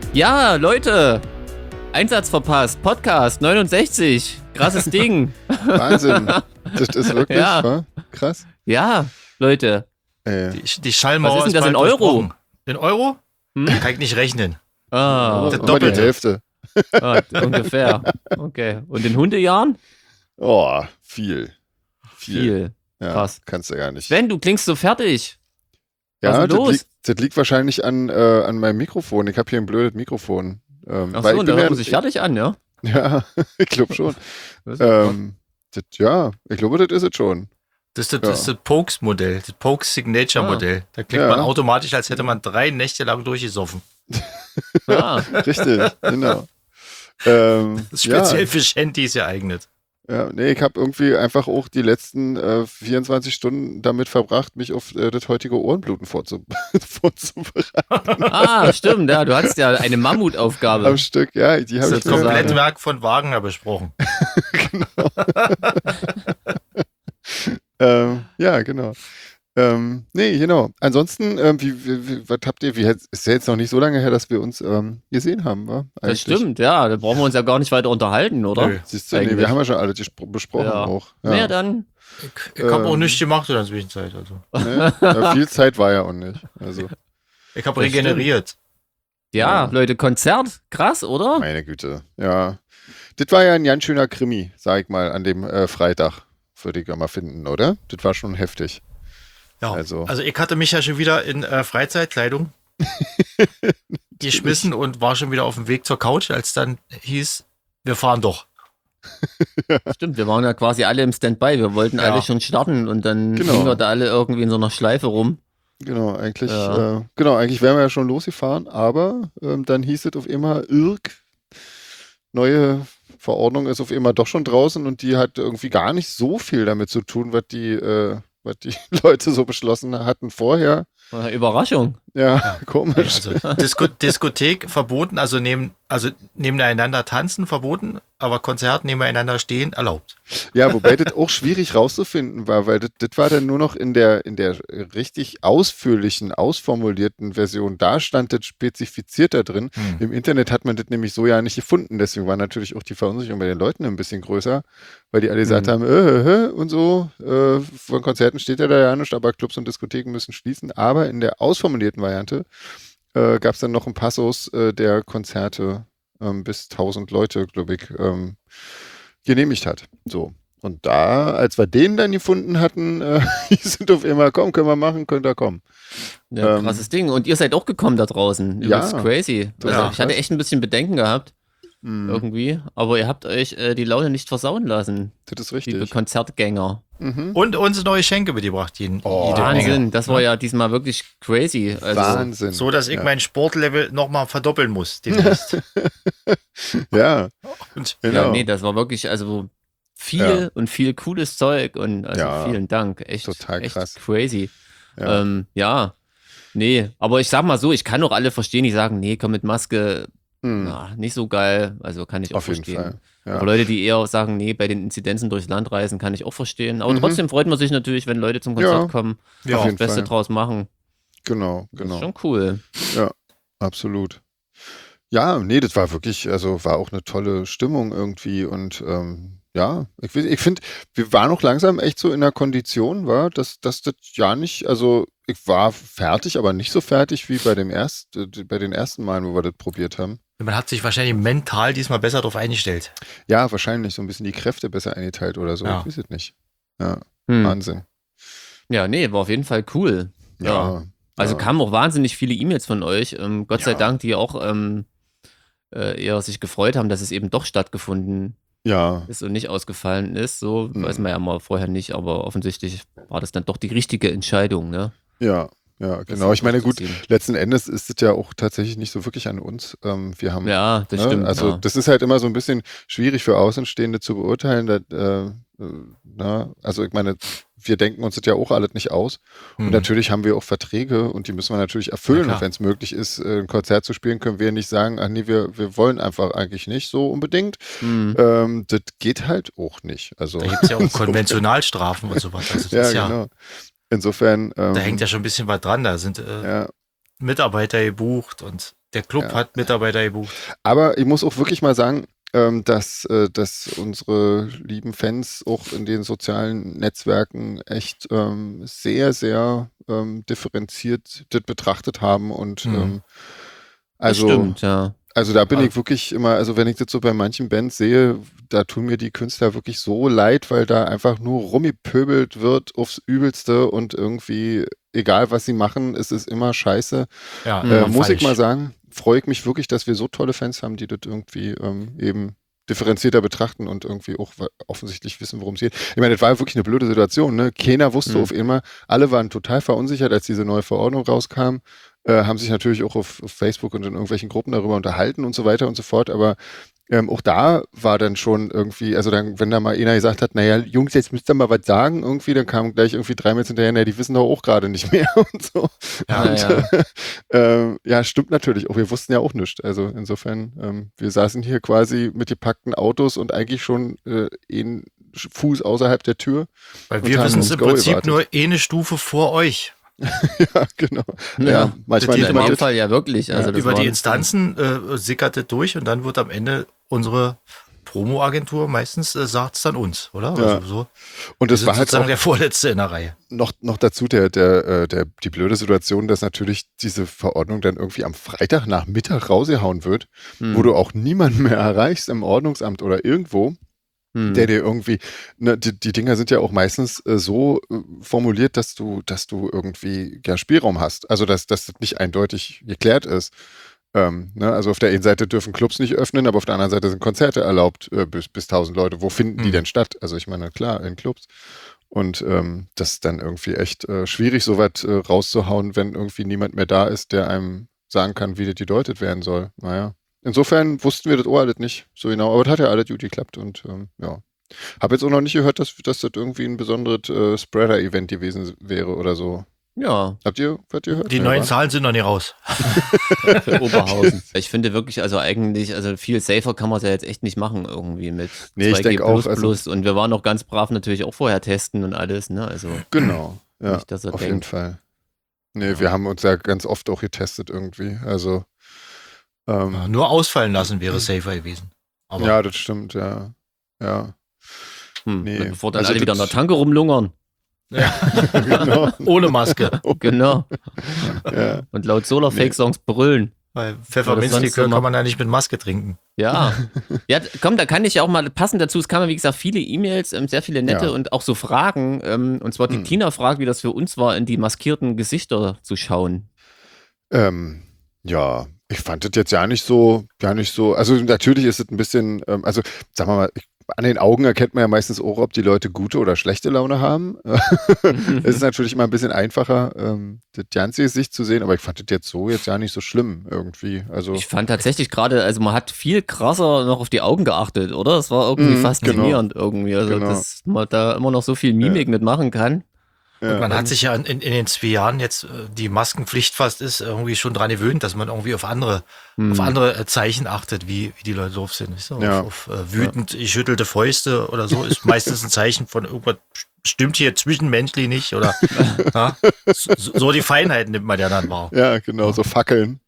Ja, Leute, Einsatz verpasst, Podcast 69, krasses Ding. Wahnsinn, das ist wirklich krass. Ja, Leute. Die Schallmauer Was ist denn das in Euro? Durchbrochen. In Euro? Kann ich nicht rechnen. Das Doppelte. immer die Hälfte. Ungefähr. Okay. Und in Hundejahren? Oh, viel. Ja, krass. Kannst du gar nicht. Sven, du klingst so fertig. Ja, das liegt wahrscheinlich an meinem Mikrofon. Ich habe hier ein blödes Mikrofon. Ach so, und da hört man sich fertig an, ja? Ja, ich glaube schon. Ich glaube, das ist es schon. Das ist das Pokes-Modell, das Pokes-Signature-Modell. Da klingt man automatisch, als hätte man 3 Nächte lang durchgesoffen. Richtig, genau. Das ist speziell für Shanties geeignet. Ja, nee, ich habe irgendwie einfach auch die letzten 24 Stunden damit verbracht, mich auf das heutige Ohrenbluten vorzubereiten. Stimmt, ja, du hattest ja eine Mammutaufgabe. Am Stück, ja, die habe ich. Das Komplettwerk von Wagner besprochen. Genau. Ja, genau. Nee, genau. Ansonsten, was habt ihr, ist ja jetzt noch nicht so lange her, dass wir uns gesehen haben, wa? Das stimmt, ja, da brauchen wir uns ja gar nicht weiter unterhalten, oder? Nö. Siehst du, wir haben ja schon alles besprochen auch. Ja. Naja, dann. Ich habe auch nichts gemacht in der Zwischenzeit. Also. Ne? Viel Zeit war ja auch nicht. Also. Ich habe regeneriert. Ja, Leute, Konzert, krass, oder? Meine Güte, ja. Das war ja ein ganz schöner Krimi, sag ich mal, an dem Freitag, würde ich ja mal finden, oder? Das war schon heftig. Ja, also ich hatte mich ja schon wieder in Freizeitkleidung geschmissen und war schon wieder auf dem Weg zur Couch, als dann hieß, wir fahren doch. Stimmt, wir waren ja quasi alle im Standby, wir wollten alle schon starten und dann gingen wir da alle irgendwie in so einer Schleife rum. Genau, eigentlich wären wir ja schon losgefahren, aber dann hieß es auf einmal, neue Verordnung ist auf einmal doch schon draußen und die hat irgendwie gar nicht so viel damit zu tun, was die Leute so beschlossen hatten vorher. Überraschung. Ja, komisch. Also Diskothek verboten, also nebeneinander tanzen verboten, aber Konzert nebeneinander stehen erlaubt. Ja, wobei das auch schwierig rauszufinden war, weil das war dann nur noch in der richtig ausführlichen, ausformulierten Version. Da stand das spezifiziert da drin. Im Internet hat man das nämlich so ja nicht gefunden. Deswegen war natürlich auch die Verunsicherung bei den Leuten ein bisschen größer, weil die alle gesagt haben, und so, von Konzerten steht ja da ja nicht, aber Clubs und Diskotheken müssen schließen. Aber in der ausformulierten Variante gab es dann noch einen Passus, der Konzerte bis 1000 Leute, glaube ich, genehmigt hat. So. Und da, als wir den dann gefunden hatten, die sind auf einmal, komm, können wir machen, könnt ihr kommen. Ja, krasses Ding. Und ihr seid auch gekommen da draußen. Das ist crazy. Also, ich hatte echt ein bisschen Bedenken gehabt. Irgendwie. Aber ihr habt euch die Laune nicht versauen lassen. Das ist richtig. Liebe Konzertgänger. Und uns neue Schenke mitgebracht. Wahnsinn. Das war ja diesmal wirklich crazy. Also, Wahnsinn. So, dass ich mein Sportlevel nochmal verdoppeln muss demnächst. Ja. Genau. Ja, nee, das war wirklich, also viel und viel cooles Zeug und vielen Dank. Echt total krass. Echt crazy. Nee, aber ich sag mal so, ich kann auch alle verstehen, die sagen, nee, komm mit Maske, nicht so geil. Also kann ich auch verstehen. Auf jeden Fall. Ja. Aber Leute, die eher sagen, nee, bei den Inzidenzen durchs Land reisen, kann ich auch verstehen. Aber trotzdem freut man sich natürlich, wenn Leute zum Konzert kommen, das Beste draus machen. Genau. Das ist schon cool. Ja, absolut. Ja, nee, das war wirklich, also war auch eine tolle Stimmung irgendwie und ich finde, wir waren auch langsam echt so in der Kondition, dass das ja nicht, also ich war fertig, aber nicht so fertig wie bei den ersten Malen, wo wir das probiert haben. Man hat sich wahrscheinlich mental diesmal besser darauf eingestellt. Ja, wahrscheinlich so ein bisschen die Kräfte besser eingeteilt oder so, ich weiß es nicht. Ja, Wahnsinn. Ja, nee, war auf jeden Fall cool. Ja. Also kamen auch wahnsinnig viele E-Mails von euch, Gott sei Dank, die auch eher sich gefreut haben, dass es eben doch stattgefunden ist und nicht ausgefallen ist. So weiß man ja mal vorher nicht, aber offensichtlich war das dann doch die richtige Entscheidung, ne? Ja, genau. Ich meine, gut, letzten Endes ist es ja auch tatsächlich nicht so wirklich an uns. Wir haben, das stimmt. Also das ist halt immer so ein bisschen schwierig für Außenstehende zu beurteilen. Also ich meine, wir denken uns das ja auch alles nicht aus. Und natürlich haben wir auch Verträge und die müssen wir natürlich erfüllen. Und wenn es möglich ist, ein Konzert zu spielen, können wir nicht sagen, ach nee, wir wollen einfach eigentlich nicht so unbedingt. Das geht halt auch nicht. Also, da gibt es ja auch Konventionalstrafen und sowas. Also das ist genau. Insofern. Da hängt ja schon ein bisschen was dran. Da sind Mitarbeiter gebucht und Der Club hat Mitarbeiter gebucht. Aber ich muss auch wirklich mal sagen, dass unsere lieben Fans auch in den sozialen Netzwerken echt sehr, sehr differenziert das betrachtet haben und also, das stimmt, ja. Also da bin ich wirklich immer, also wenn ich das so bei manchen Bands sehe, da tun mir die Künstler wirklich so leid, weil da einfach nur rummipöbelt wird aufs Übelste und irgendwie, egal was sie machen, es ist immer scheiße. Ja, muss ich mal sagen, freue ich mich wirklich, dass wir so tolle Fans haben, die das irgendwie eben differenzierter betrachten und irgendwie auch offensichtlich wissen, worum es geht. Ich meine, das war wirklich eine blöde Situation, ne? Keiner wusste auf einmal, alle waren total verunsichert, als diese neue Verordnung rauskam, haben sich natürlich auch auf Facebook und in irgendwelchen Gruppen darüber unterhalten und so weiter und so fort, aber auch da war dann schon irgendwie, also dann, wenn da mal einer gesagt hat, naja, Jungs, jetzt müsst ihr mal was sagen, irgendwie, dann kam gleich irgendwie 3 Mails hinterher, naja, die wissen doch auch gerade nicht mehr und so. Ja, stimmt natürlich auch, wir wussten ja auch nichts. Also insofern, wir saßen hier quasi mit gepackten Autos und eigentlich schon einen Fuß außerhalb der Tür. Weil wir wissen es im Prinzip nur eine Stufe vor euch. Ja, genau. Ja, manchmal in dem Fall ja wirklich. Also über die Instanzen sickerte durch und dann wird am Ende unsere Promo-Agentur meistens sagt es dann uns, oder? Ja. Also so. Und das war halt sozusagen der Vorletzte in der Reihe. Noch dazu die blöde Situation, dass natürlich diese Verordnung dann irgendwie am Freitagnachmittag rausgehauen wird, wo du auch niemanden mehr erreichst im Ordnungsamt oder irgendwo. Der dir irgendwie, ne, die Dinger sind ja auch meistens so formuliert, dass du irgendwie ja Spielraum hast. Also dass das nicht eindeutig geklärt ist. Ne, also auf der einen Seite dürfen Clubs nicht öffnen, aber auf der anderen Seite sind Konzerte erlaubt bis 1000 Leute. Wo finden die denn statt? Also ich meine, klar, in Clubs. Und das ist dann irgendwie echt schwierig, so weit rauszuhauen, wenn irgendwie niemand mehr da ist, der einem sagen kann, wie das gedeutet werden soll. Naja. Insofern wussten wir das auch alles nicht so genau, aber das hat ja alles gut geklappt und ja. Habe jetzt auch noch nicht gehört, dass das irgendwie ein besonderes Spreader-Event gewesen wäre oder so. Ja. Habt ihr gehört? Die neuen Zahlen sind noch nicht raus. Für Oberhausen. Ich finde wirklich, also eigentlich, also viel safer kann man es ja jetzt echt nicht machen irgendwie mit 2G++. Ich denke auch. Also, und wir waren auch ganz brav natürlich auch vorher testen und alles, ne? Also genau, ja, nicht, dass er auf denkt. jeden Fall. Nee, wir haben uns ja ganz oft auch getestet irgendwie, also nur ausfallen lassen wäre safer gewesen. Aber ja, das stimmt, ja. Nee. Bevor dann alle wieder in der Tanke rumlungern. Ja. Genau. Ohne Maske. Genau. Ja. Und laut Solarfake-Songs brüllen. Weil Pfefferminzlikör kann man ja nicht mit Maske trinken. Ja. Ja, komm, da kann ich ja auch mal passend dazu. Es kamen, wie gesagt, viele E-Mails, sehr viele nette und auch so Fragen. Und zwar die Tina fragt, wie das für uns war, in die maskierten Gesichter zu schauen. Ja, ich fand das jetzt gar nicht so, also natürlich ist es ein bisschen, also sagen wir mal, an den Augen erkennt man ja meistens auch, ob die Leute gute oder schlechte Laune haben. Es ist natürlich immer ein bisschen einfacher, das ganze Gesicht zu sehen, aber ich fand das jetzt gar nicht so schlimm irgendwie. Also ich fand tatsächlich gerade, also man hat viel krasser noch auf die Augen geachtet, oder? Das war irgendwie faszinierend irgendwie, also dass man da immer noch so viel Mimik mitmachen kann. Ja, und man hat sich ja in den 2 Jahren jetzt, die Maskenpflicht fast ist, irgendwie schon dran gewöhnt, dass man irgendwie auf andere Zeichen achtet, wie die Leute drauf sind. So, auf wütend geschüttelte Fäuste oder so ist meistens ein Zeichen von irgendwas stimmt hier zwischenmenschlich nicht oder so die Feinheiten nimmt man ja dann wahr. Ja, genau, so Fackeln.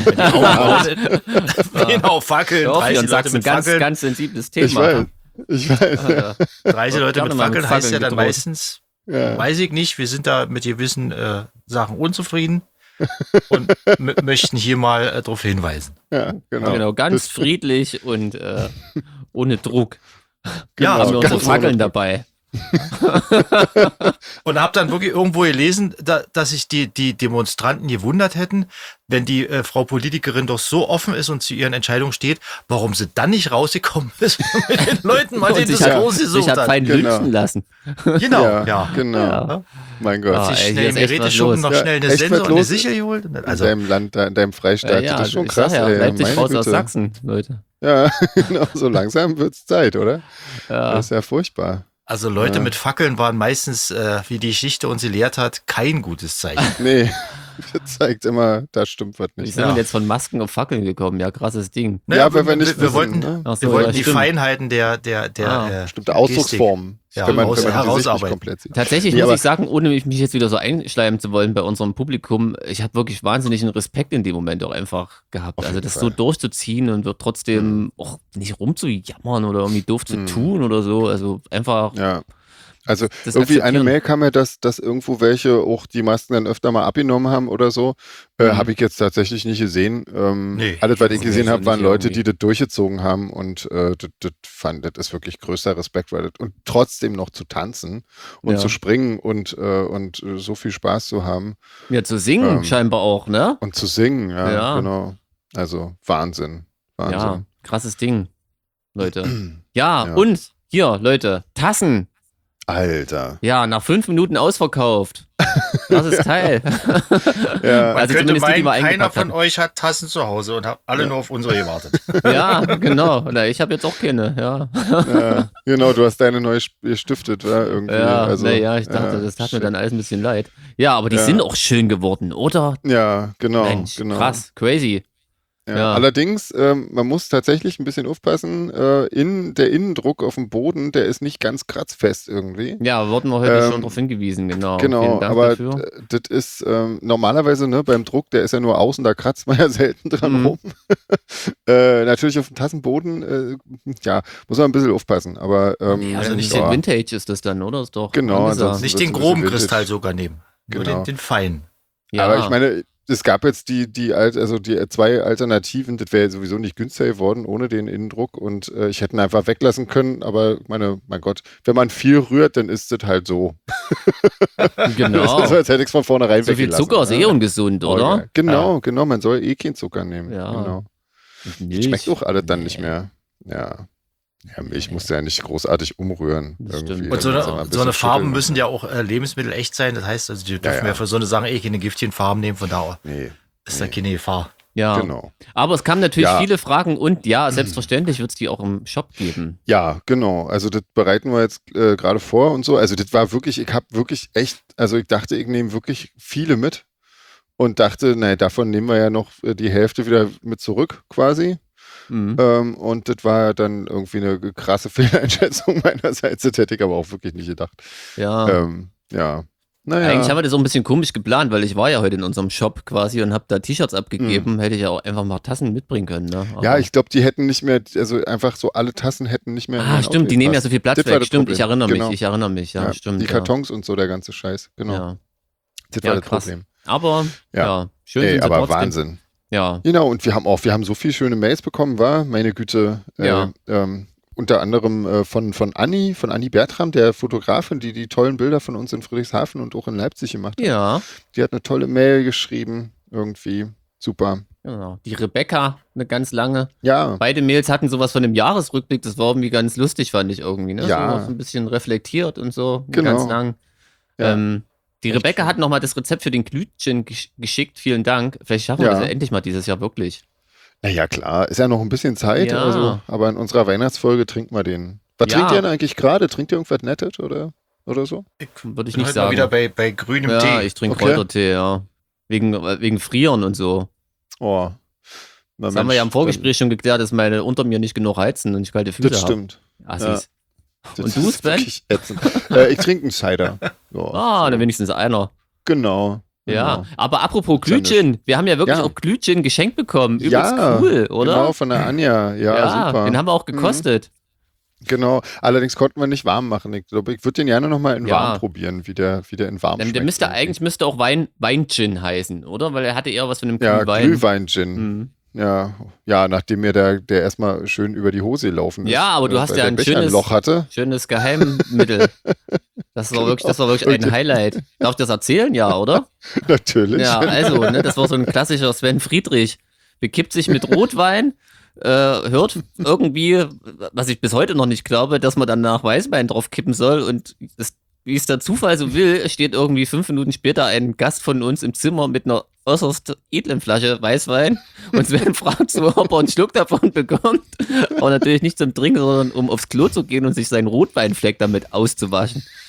Genau, Fackeln. Doch, 30 Leute mit Fackeln. Ganz sensibles Thema. Ich weiß. 30 Leute mit Fackeln heißt ja dann meistens, weiß ich nicht, wir sind da mit gewissen Sachen unzufrieden und möchten hier mal darauf hinweisen. Ja, genau. Ganz friedlich und ohne Druck. Genau, haben wir unsere Fackeln dabei. Und habe dann wirklich irgendwo gelesen, dass sich die Demonstranten gewundert hätten, wenn die Frau Politikerin doch so offen ist und zu ihren Entscheidungen steht, warum sie dann nicht rausgekommen ist mit den Leuten, mal den das rausgesucht hat. Sich hat fein lynchen lassen. Genau, genau. Ja. Mein Gott. Hat sich schnell im Geräteschuppen noch schnell eine Sensor und eine Sicher geholt. Also, in deinem Land, in deinem Freistaat, das ist schon krass. Bleibt sich raus aus Sachsen, Leute. Ja, genau, so langsam wird's Zeit, oder? Ja. Das ist ja furchtbar. Also Leute mit Fackeln waren meistens, wie die Geschichte uns gelehrt hat, kein gutes Zeichen. Nee. zeigt immer, da stimmt was nicht. Wie sind wir jetzt von Masken auf Fackeln gekommen? Ja, krasses Ding. Naja, aber wir wollten die Feinheiten der bestimmte Ausdrucksformen. Wenn man herausarbeiten. Komplett sieht. Tatsächlich muss ich sagen, ohne mich jetzt wieder so einschleimen zu wollen bei unserem Publikum, ich habe wirklich wahnsinnigen Respekt in dem Moment auch einfach gehabt. Also das so durchzuziehen und wird trotzdem auch nicht rumzujammern oder irgendwie doof zu tun oder so. Also einfach. Ja. Also irgendwie eine Mail kam ja, dass irgendwo welche auch die Masken dann öfter mal abgenommen haben oder so. Habe ich jetzt tatsächlich nicht gesehen. Alles, was ich gesehen habe, waren Leute, die das durchgezogen haben und das ist wirklich größter Respekt, weil und trotzdem noch zu tanzen und zu springen und so viel Spaß zu haben. Ja, zu singen scheinbar auch, ne? Und zu singen, ja. Genau. Also Wahnsinn. Ja, krasses Ding, Leute. Ja, und hier, Leute, Tassen. Alter. Ja, nach 5 Minuten ausverkauft. Das ist Teil. Also könnte meinen, keiner von euch hat Tassen zu Hause und hat alle nur auf unsere gewartet. Ja, genau. Na, ich habe jetzt auch keine, ja. Genau, du hast deine neu gestiftet, oder? Irgendwie. Ja, also, ich dachte, das tat mir dann alles ein bisschen leid. Ja, aber die sind auch schön geworden, oder? Ja, genau. Mensch, krass, crazy. Ja. Allerdings, man muss tatsächlich ein bisschen aufpassen, der Innendruck auf dem Boden, der ist nicht ganz kratzfest irgendwie. Ja, wurden wir heute schon darauf hingewiesen, genau. Genau, aber das ist normalerweise, ne, beim Druck, der ist ja nur außen, da kratzt man ja selten dran rum. Natürlich auf dem Tassenboden, muss man ein bisschen aufpassen, aber also nicht der Vintage ist das dann, oder? Ist doch genau, nicht den groben Kristall sogar nehmen, nur den feinen. Ja. Aber ich meine, es gab jetzt die 2 Alternativen, das wäre sowieso nicht günstiger geworden ohne den Innendruck und ich hätte ihn einfach weglassen können, aber mein Gott, wenn man viel rührt, dann ist das halt so. Genau. Das ist, als hätte ich es von vornherein weggelassen. So viel Zucker ist ungesund, oder? Genau, man soll keinen Zucker nehmen. Ja. Genau. Das schmeckt auch alles dann nicht mehr. Ja. Ja, Milch musst du ja nicht großartig umrühren. Irgendwie. Und so eine Farben müssen ja auch Lebensmittel echt sein. Das heißt, also die dürfen ja für so eine Sache keine giftigen Farben nehmen. Von da ist da keine Gefahr. Ja, genau. Aber es kamen natürlich viele Fragen und selbstverständlich wird es die auch im Shop geben. Ja, genau. Also das bereiten wir jetzt gerade vor und so. Also das war wirklich, ich dachte, ich nehme wirklich viele mit und dachte, davon nehmen wir ja noch die Hälfte wieder mit zurück quasi. Und das war dann irgendwie eine krasse Fehleinschätzung meinerseits. Das hätte ich aber auch wirklich nicht gedacht. Ja. Naja. Eigentlich haben wir das auch ein bisschen komisch geplant, weil ich war ja heute in unserem Shop quasi und habe da T-Shirts abgegeben. Hätte ich ja auch einfach mal Tassen mitbringen können. Ne? Ja, ich glaube, die hätten nicht mehr, also einfach so alle Tassen hätten nicht mehr. Stimmt, die nehmen ja so viel Platz weg. Stimmt, ich erinnere mich. Ja, stimmt. Die Kartons und so, der ganze Scheiß. Genau. Ja. Das war das Problem. Aber, schön. Aber Wahnsinn. Ja. Genau, und wir haben so viele schöne Mails bekommen, meine Güte. Unter anderem von Anni Bertram, der Fotografin, die tollen Bilder von uns in Friedrichshafen und auch in Leipzig gemacht hat. Ja. Die hat eine tolle Mail geschrieben, irgendwie. Super. Genau. Die Rebecca, eine ganz lange. Ja. Beide Mails hatten sowas von einem Jahresrückblick, das war irgendwie ganz lustig, fand ich irgendwie. Ne? Ja. So ein bisschen reflektiert und so, genau. Ganz lang. Ja. Die Rebecca hat nochmal das Rezept für den Glütchen geschickt, vielen Dank. Vielleicht schaffen wir das ja endlich mal dieses Jahr wirklich. Naja, klar, ist ja noch ein bisschen Zeit, aber in unserer Weihnachtsfolge trinken wir den. Was trinkt ihr denn eigentlich gerade? Trinkt ihr irgendwas Nettes oder so? Würde ich nicht sagen. Mal wieder bei grünem Tee. Ja, ich trinke Kräutertee, ja. Wegen Frieren und so. Oh. Das haben wir ja im Vorgespräch schon geklärt, dass meine unter mir nicht genug heizen und ich kalte Füße habe. Das stimmt. Assis. Und du, Sven? Ich trinke einen Cider. Dann wenigstens einer. Genau. Ja, aber apropos Glütchen, wir haben ja wirklich auch Glütchen geschenkt bekommen. Übelst cool, oder? Genau, von der Anja. Ja, super. Den haben wir auch gekostet. Genau, allerdings konnten wir nicht warm machen. Ich glaube, ich würde den gerne nochmal in warm probieren, wie der in warm schmeckt. Der müsste auch Wein-Gin heißen, oder? Weil er hatte eher was von einem Glühwein. Ja, Glühwein-Gin. Ja, nachdem mir der erstmal schön über die Hose gelaufen ist. Ja, aber du hast ja ein schönes Geheimmittel. Das war wirklich ein Highlight. Darf ich das erzählen? Ja, oder? Natürlich. Ja, also, das war so ein klassischer Sven Friedrich. Bekippt sich mit Rotwein, hört irgendwie, was ich bis heute noch nicht glaube, dass man dann nach Weißwein drauf kippen soll und wie es der Zufall so will, steht irgendwie 5 Minuten später ein Gast von uns im Zimmer mit einer äußerst edlen Flasche Weißwein und Sven fragt so, ob er einen Schluck davon bekommt. Aber natürlich nicht zum Trinken, sondern um aufs Klo zu gehen und sich seinen Rotweinfleck damit auszuwaschen.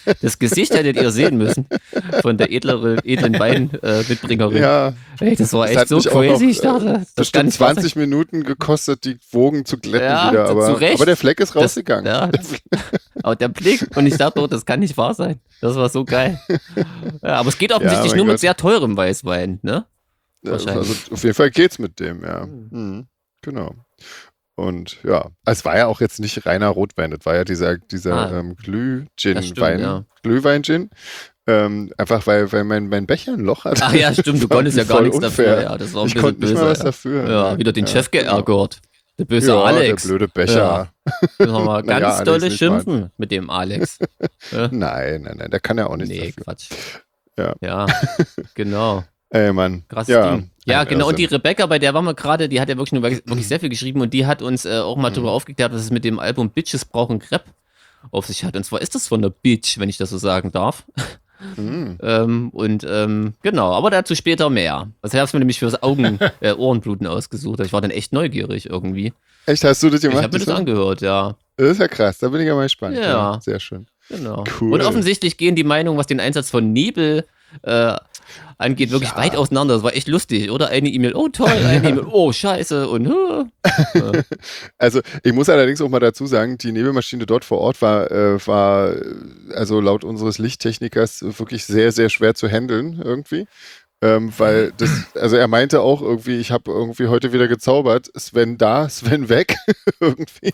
Das Gesicht hättet ihr sehen müssen von der edlen Weinmitbringerin. Ja. Hey, das war echt so crazy. Ich dachte, das kann nicht 20 Minuten gekostet, die Wogen zu glätten wieder. Aber der Fleck ist rausgegangen. Aber der Blick. Und ich dachte, das kann nicht wahr sein. Das war so geil. Ja, aber es geht offensichtlich nur mit sehr teurem Weißwein, ne? Also auf jeden Fall geht's mit dem, ja. Mhm. Genau. Und ja, es war ja auch jetzt nicht reiner Rotwein, das war ja dieser Glüh-Gin-Wein, Glühwein-Gin. Einfach weil mein Becher ein Loch hat. Ach ja, stimmt, du konntest ja gar nichts dafür. Ja, das war ein ich konnte nicht mal was dafür. Ja, wieder den Chef geärgert. Der böse Alex. Der blöde Becher. Ja. Mal ganz dolle schimpfen mit dem Alex. Ja. Nein, der kann ja auch nichts dafür. Quatsch. Ja, genau. Ey, Mann. Krasses Ding. Ja, genau. Und die Rebecca, bei der waren wir gerade, die hat ja wirklich sehr viel geschrieben und die hat uns auch mal darüber aufgeklärt, was es mit dem Album Bitches brauchen Crepe auf sich hat. Und zwar ist das von der Bitch, wenn ich das so sagen darf. Genau, aber dazu später mehr. Das habe ich mir nämlich fürs Ohrenbluten ausgesucht. Ich war dann echt neugierig irgendwie. Echt, hast du das gemacht? Ich habe mir das angehört, ja. Das ist ja krass, da bin ich ja mal gespannt. Ja. Sehr schön. Genau. Cool. Und offensichtlich gehen die Meinungen, was den Einsatz von Nebel angeht, wirklich weit auseinander. Das war echt lustig, oder? Eine E-Mail, oh toll, eine E-Mail, oh scheiße und Also ich muss allerdings auch mal dazu sagen, die Nebelmaschine dort vor Ort war also laut unseres Lichttechnikers wirklich sehr, sehr schwer zu handeln irgendwie. Weil also er meinte auch irgendwie, ich habe irgendwie heute wieder gezaubert, Sven da, Sven weg, irgendwie.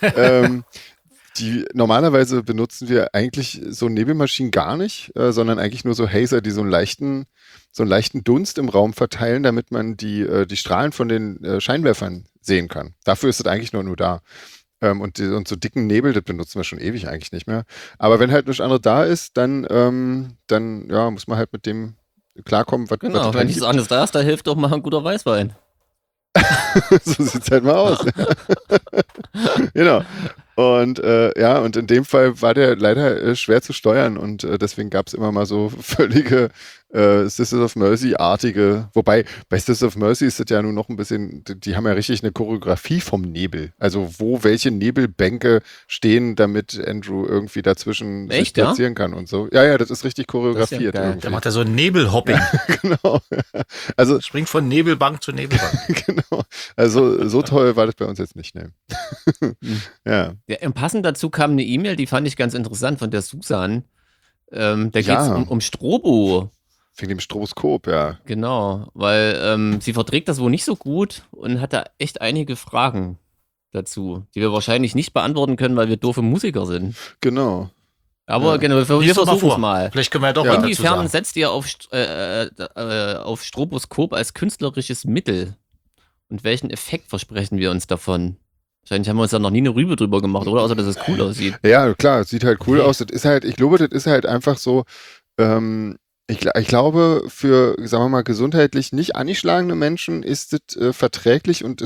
Normalerweise benutzen wir eigentlich so Nebelmaschinen gar nicht, sondern eigentlich nur so Hazer, die so einen leichten Dunst im Raum verteilen, damit man die Strahlen von den Scheinwerfern sehen kann. Dafür ist es eigentlich nur da. Und so dicken Nebel, das benutzen wir schon ewig eigentlich nicht mehr. Aber wenn halt nichts anderes da ist, dann muss man halt mit dem klarkommen, was genau, wenn nichts anderes da ist, da hilft doch mal ein guter Weißwein. So sieht's halt mal aus. Genau. Und und in dem Fall war der leider schwer zu steuern und deswegen gab es immer mal so völlige Sisters of Mercy-artige, wobei bei Sisters of Mercy ist das ja nun noch ein bisschen, die haben ja richtig eine Choreografie vom Nebel, also wo welche Nebelbänke stehen, damit Andrew irgendwie dazwischen sich platzieren kann und so. Ja, das ist richtig choreografiert. Ja, der macht ja so ein Nebelhopping. Ja, genau. Also springt von Nebelbank zu Nebelbank. Genau. Also so toll war das bei uns jetzt nicht, ne? Ja. Passend dazu kam eine E-Mail, die fand ich ganz interessant von der Susan. Da geht es um Strobo. Wegen dem Stroboskop, ja. Genau, weil sie verträgt das wohl nicht so gut und hat da echt einige Fragen dazu, die wir wahrscheinlich nicht beantworten können, weil wir doofe Musiker sind. Genau. Aber genau, wir versuchen es mal. Vielleicht können wir ja doch was dazu sagen. Inwiefern setzt ihr auf Stroboskop als künstlerisches Mittel? Und welchen Effekt versprechen wir uns davon? Wahrscheinlich haben wir uns da noch nie eine Rübe drüber gemacht, oder? Außer, dass es cool aussieht. Ja, klar, es sieht halt cool aus. Das ist halt, ich glaube, das ist halt einfach so, ich glaube, für, sagen wir mal, gesundheitlich nicht angeschlagene Menschen ist das verträglich und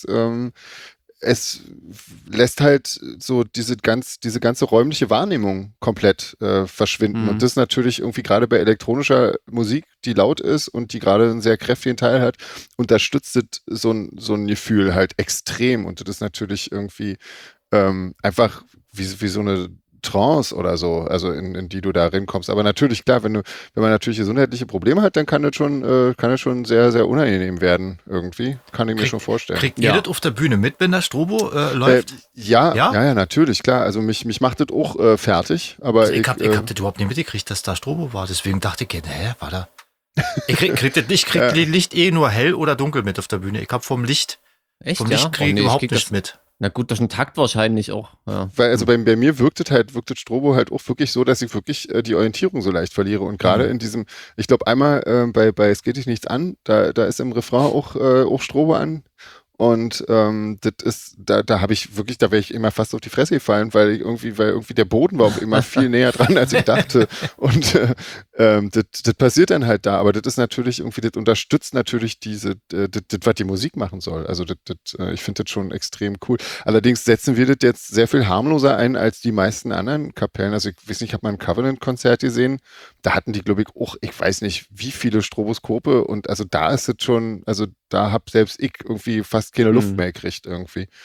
es lässt halt so diese ganze räumliche Wahrnehmung komplett verschwinden. Und das natürlich irgendwie gerade bei elektronischer Musik, die laut ist und die gerade einen sehr kräftigen Teil hat, unterstützt das so ein Gefühl halt extrem. Und das ist natürlich irgendwie einfach wie so eine Trance oder so, also in die du da reinkommst. Aber natürlich, klar, wenn man natürlich gesundheitliche Probleme hat, dann kann das schon sehr, sehr unangenehm werden irgendwie. Kann ich mir schon vorstellen. Kriegt ihr das auf der Bühne mit, wenn das Strobo läuft? Ja, natürlich, klar. Also mich macht das auch fertig. Aber also ich hab das überhaupt nicht mitgekriegt, dass da Strobo war. Deswegen dachte ich, war da. Ich krieg das Licht nur hell oder dunkel mit auf der Bühne. Ich hab vom Licht kriege ich überhaupt nicht mit. Na gut, durch den Takt wahrscheinlich auch. Ja. Weil also bei mir wirkt Strobo halt auch wirklich so, dass ich wirklich die Orientierung so leicht verliere. Und gerade in diesem, ich glaube einmal bei Es geht dich nichts an, da ist im Refrain auch Strobo an. Und das ist, da habe ich wirklich, da wäre ich immer fast auf die Fresse gefallen, weil irgendwie der Boden war auch immer viel näher dran, als ich dachte. Und das passiert dann halt da, aber das ist natürlich irgendwie, das unterstützt natürlich das, was die Musik machen soll. Also ich finde das schon extrem cool. Allerdings setzen wir das jetzt sehr viel harmloser ein als die meisten anderen Kapellen. Also ich weiß nicht, ich habe mal ein Covenant-Konzert gesehen, da hatten die, glaube ich, auch, ich weiß nicht, wie viele Stroboskope und also da ist es schon, also da hab selbst ich irgendwie fast keine Luft mehr gekriegt irgendwie.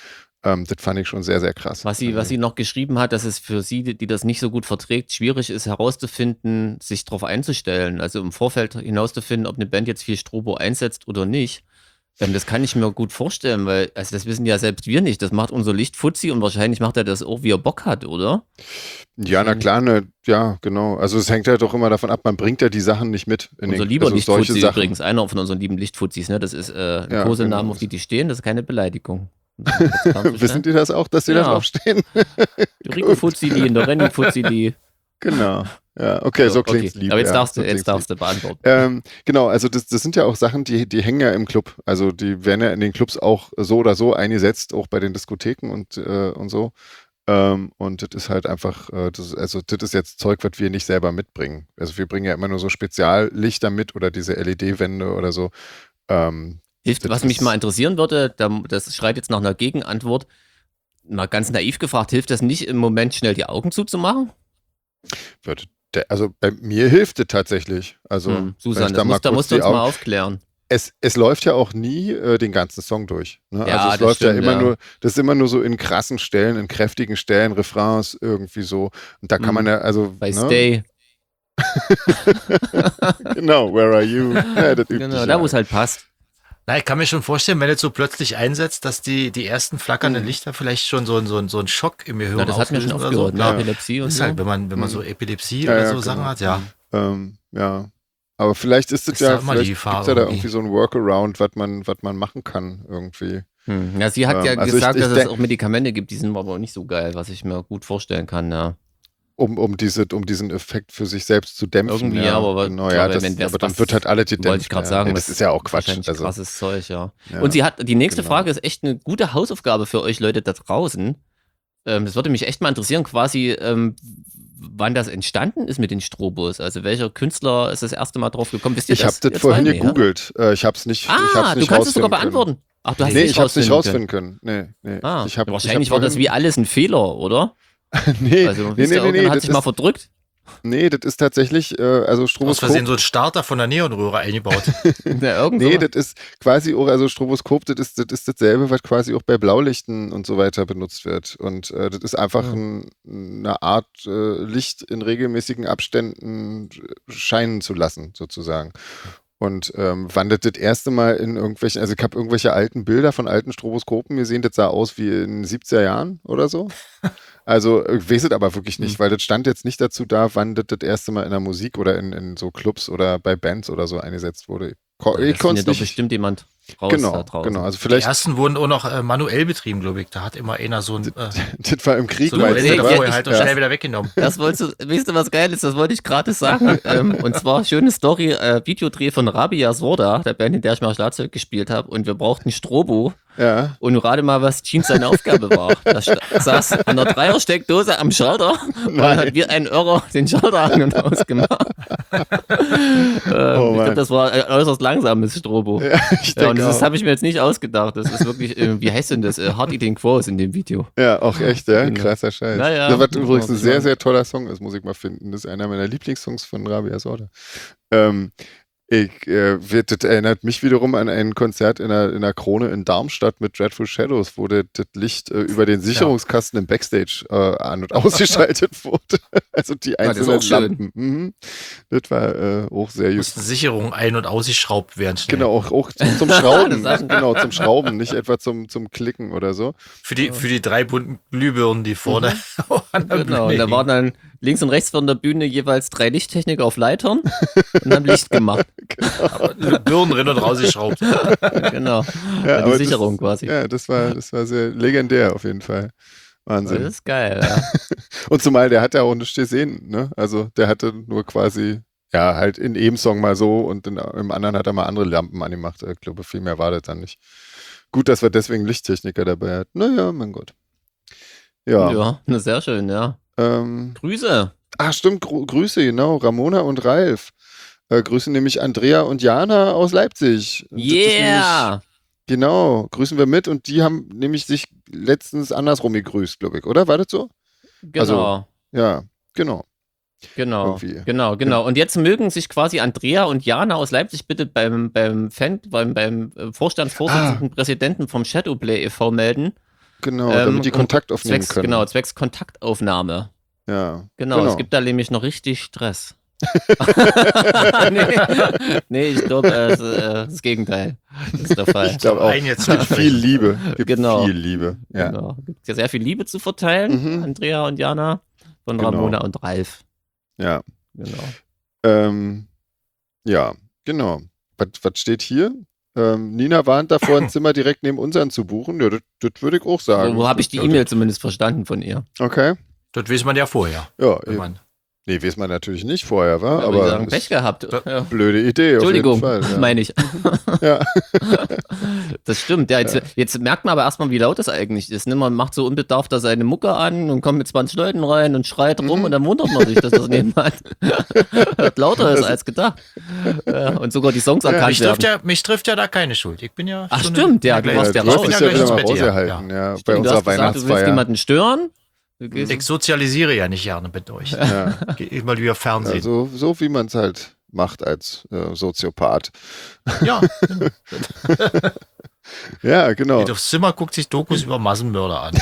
Das fand ich schon sehr, sehr krass. Was sie noch geschrieben hat, dass es für sie, die das nicht so gut verträgt, schwierig ist herauszufinden, sich darauf einzustellen. Also im Vorfeld hinauszufinden, ob eine Band jetzt viel Strobo einsetzt oder nicht. Das kann ich mir gut vorstellen, weil, also das wissen ja selbst wir nicht. Das macht unser Lichtfuzzi und wahrscheinlich macht er das auch, wie er Bock hat, oder? Ja, na klar, ja, genau. Also es hängt halt doch immer davon ab, man bringt ja die Sachen nicht mit. Unser lieber Lichtfuzzi übrigens, einer von unseren lieben Lichtfuzzis, ne? Das ist ein Kosenamen, auf die stehen, das ist keine Beleidigung. Wissen die das auch, dass sie da draufstehen? Die Rico Fuzzili und der Renny Fuzzili. Genau. Ja, okay, so klingt's lieb. Aber jetzt darfst du beantworten. Genau, also das sind ja auch Sachen, die hängen ja im Club. Also die werden ja in den Clubs auch so oder so eingesetzt, auch bei den Diskotheken und so. Und das ist halt einfach, das ist jetzt Zeug, was wir nicht selber mitbringen. Also wir bringen ja immer nur so Speziallichter mit oder diese LED-Wände oder so. Was mich mal interessieren würde, das schreit jetzt nach einer Gegenantwort, mal ganz naiv gefragt, hilft das nicht im Moment schnell die Augen zuzumachen? Also bei mir hilft es tatsächlich. Also Susan, da musst du uns mal aufklären. Es läuft ja auch nie den ganzen Song durch. Ne? Ja, also es läuft stimmt, ja immer nur, das ist immer nur so in krassen Stellen, in kräftigen Stellen, Refrains irgendwie so. Und da kann man ja, also. Bei Stay. Genau, Where Are You? Ja, genau, da wo es halt passt. Na, ich kann mir schon vorstellen, wenn es so plötzlich einsetzt, dass die ersten flackernden Lichter vielleicht schon so einen Schock im Gehirn das hat mir schon aufgehört, so. Epilepsie und ist so. Halt, wenn man so Epilepsie oder so Sachen hat, ja. Ja. Aber vielleicht ist es ja, vielleicht gibt es ja da irgendwie so ein Workaround, was man machen kann irgendwie. Ja, sie hat ja gesagt, dass es auch Medikamente gibt, die sind aber auch nicht so geil, was ich mir gut vorstellen kann, ja. Um diesen Effekt für sich selbst zu dämpfen. Irgendwie, ja, aber genau, aber dann wird halt alle gedämpft. Wollte ich gerade sagen. Das ist ja auch Quatsch. Also krasses Zeug, ja. Und die nächste Frage ist echt eine gute Hausaufgabe für euch Leute da draußen. Das würde mich echt mal interessieren, quasi, wann das entstanden ist mit den Strobos. Also welcher Künstler ist das erste Mal drauf gekommen? Wisst ihr ich habe das vorhin gegoogelt. Ich habe es nicht du kannst es sogar beantworten. Ach, du hast ich habe es nicht rausfinden können. Nee. Wahrscheinlich war das wie alles ein Fehler, oder? Nee, also, nee, hat sich mal verdrückt. Nee, das ist tatsächlich, also Stroboskop. Aus Versehen so ein Starter von der Neonröhre eingebaut. Nee, das ist quasi auch, also Stroboskop, das ist dasselbe, was quasi auch bei Blaulichten und so weiter benutzt wird. Und das ist einfach eine Art, Licht in regelmäßigen Abständen scheinen zu lassen, sozusagen. Und wann das erste Mal in irgendwelchen, also ich habe irgendwelche alten Bilder von alten Stroboskopen gesehen, das sah aus wie in den 70er Jahren oder so. Also ich weiß es aber wirklich nicht, weil das stand jetzt nicht dazu da, wann das erste Mal in der Musik oder in so Clubs oder bei Bands oder so eingesetzt wurde. Ich konnte doch bestimmt jemand raus da draußen. Genau. Also vielleicht die ersten wurden auch noch manuell betrieben, glaube ich. Da hat immer einer so ein... das war im Krieg. So halt schnell wieder weggenommen. Weißt du, was geil ist? Das wollte ich gerade sagen. Und zwar, schöne Story, Videodreh von Rabia Sorda, der Band, in der ich mal Schlagzeug gespielt habe. Und wir brauchten Strobo. Ja. Und gerade mal, was Jeans seine Aufgabe war. Da saß an der Dreiersteckdose am Schalter und hat wie ein Irrer den Schalter an und ausgemacht. Ich glaube, das war ein äußerst langsames Strobo. Ja, und das habe ich mir jetzt nicht ausgedacht. Das ist wirklich, wie heißt denn das? Hard Eating Crows in dem Video. Ja, auch echt, ja. Krasser Scheiß. Naja, das, was übrigens ein sehr, sehr toller Song ist, muss ich mal finden. Das ist einer meiner Lieblingssongs von Rabia Sorda. Das erinnert mich wiederum an ein Konzert in der Krone in Darmstadt mit Dreadful Shadows, wo das Licht über den Sicherungskasten im Backstage an- und ausgeschaltet wurde. Also die einzelnen Lampen. Das war auch sehr gut. Mussten Sicherungen ein- und ausgeschraubt werden. Schnell. Genau, auch zum Schrauben. Genau, zum Schrauben, nicht etwa zum Klicken oder so. Für die 3 bunten Glühbirnen, die vorne an der Bühne und da waren dann links und rechts von der Bühne jeweils 3 Lichttechniker auf Leitern und haben Licht gemacht. Genau. Birnen rein und rausgeschraubt. Genau. Ja, die Sicherung quasi. Ja, das war sehr legendär auf jeden Fall. Wahnsinn. Das ist geil, ja. Und zumal der hat ja auch nichts gesehen, ne? Also der hatte nur quasi, ja, halt in einem Song mal so und im anderen hat er mal andere Lampen angemacht. Ich glaube, viel mehr war das dann nicht. Gut, dass wir deswegen Lichttechniker dabei hatten. Naja, mein Gott. Ja, sehr schön, ja. Grüße. Ach stimmt, Grüße, genau. Ramona und Ralf. Grüßen nämlich Andrea und Jana aus Leipzig. Yeah! Genau, grüßen wir mit und die haben nämlich sich letztens andersrum gegrüßt, glaube ich, oder? War das so? Genau. Also, ja, genau. Genau. Und jetzt mögen sich quasi Andrea und Jana aus Leipzig bitte beim Vorstandsvorsitzenden Präsidenten vom Shadowplay e.V. melden. Genau, damit die Kontakt aufnehmen können. Genau, zwecks Kontaktaufnahme. Ja. Genau, es gibt da nämlich noch richtig Stress. nee, ich glaube, das Gegenteil ist der Fall. Ich glaube auch, es gibt viel Liebe. Genau. Viel Liebe. Ja. Genau. Es gibt ja sehr viel Liebe zu verteilen, Andrea und Jana, von Ramona und Ralf. Ja. Genau. Ja, genau. Was steht hier? Nina warnt davor, ein Zimmer direkt neben unseren zu buchen. Ja, das würde ich auch sagen. Wo habe ich die E-Mail zumindest verstanden von ihr? Okay. Das weiß man ja vorher. Ja, nee, weiß man natürlich nicht vorher, wa? Ja, aber sagen, Pech gehabt. Ja. Blöde Idee. Entschuldigung, auf jeden Fall, meine ich. Ja. Das stimmt. Ja, jetzt merkt man aber erstmal, wie laut das eigentlich ist. Ne? Man macht so unbedarft da seine Mucke an und kommt mit 20 Leuten rein und schreit rum und dann wundert man sich, dass das nebenan lauter ist als gedacht. Ja, und sogar die Songs erkannt werden. Mich trifft ja da keine Schuld. Ich bin ja. Ach stimmt, ja, du warst ja raus. Ich bin ja wieder mal rausgehalten, ja. Bei unserer Weihnachtsfeier. Du willst niemanden stören? Ich sozialisiere ja nicht gerne mit euch. Ja. Geh mal wieder Fernsehen. Ja, so wie man es halt macht als Soziopath. Ja, genau. Ja, genau. Geht aufs Zimmer, guckt sich Dokus über Massenmörder an.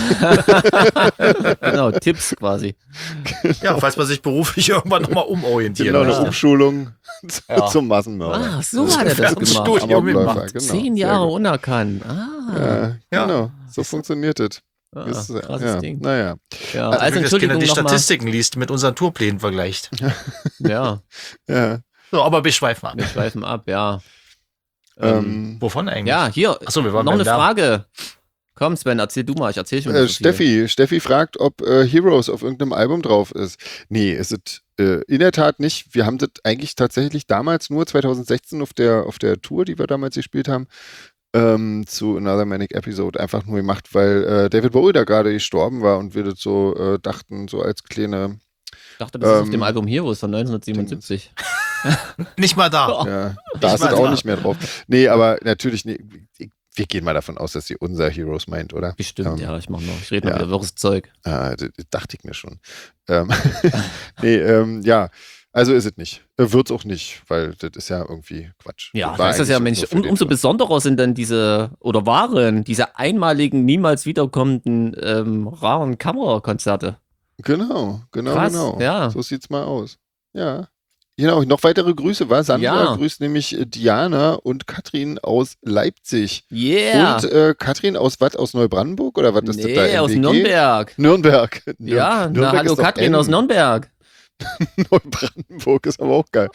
Genau, Tipps quasi. Ja, falls man sich beruflich irgendwann nochmal umorientieren Genau, eine Umschulung zum Massenmörder. Ah, so hat er das gemacht. Genau. 10 Jahre unerkannt. Ja, genau. So funktioniert es. Krasses Ding. Naja. Ja, also Entschuldigung, die Statistiken liest, mit unseren Tourplänen vergleicht. Ja. So, aber wir schweifen ab. Wir schweifen ab, ja. Wovon eigentlich? Ja, hier, Achso, wir waren noch eine da. Frage. Komm, Sven, erzähl du mal, ich erzähl schon mal so viel. Steffi fragt, ob Heroes auf irgendeinem Album drauf ist. Nee, ist es in der Tat nicht. Wir haben das eigentlich tatsächlich damals nur 2016 auf der Tour, die wir damals gespielt haben, zu Another Manic Episode einfach nur gemacht, weil David Bowie da gerade gestorben war und wir das so dachten, so als kleine... Ich dachte, das ist auf dem Album Heroes von 1977. Nicht mal da. Ja, da ist es auch nicht mehr drauf. Nee, aber natürlich, wir gehen mal davon aus, dass sie unser Heroes meint, oder? Bestimmt, ja, ich rede noch wieder wirres Zeug. Das dachte ich mir schon. Ja, also ist es nicht. Wird es auch nicht, weil das ist ja irgendwie Quatsch. Ja, das ist ja, Mensch, umso besonderer sind dann waren diese einmaligen, niemals wiederkommenden, raren Kamerakonzerte. Genau. Krass, ja. So sieht's mal aus. Ja. Genau, noch weitere Grüße, war Sandra grüßt nämlich Diana und Katrin aus Leipzig. Yeah. Und Katrin aus was? Aus Neubrandenburg oder was ist das da? Aus Nürnberg. Nürnberg. Ja, Nürnberg hallo Katrin aus Nürnberg. Neubrandenburg ist aber auch geil.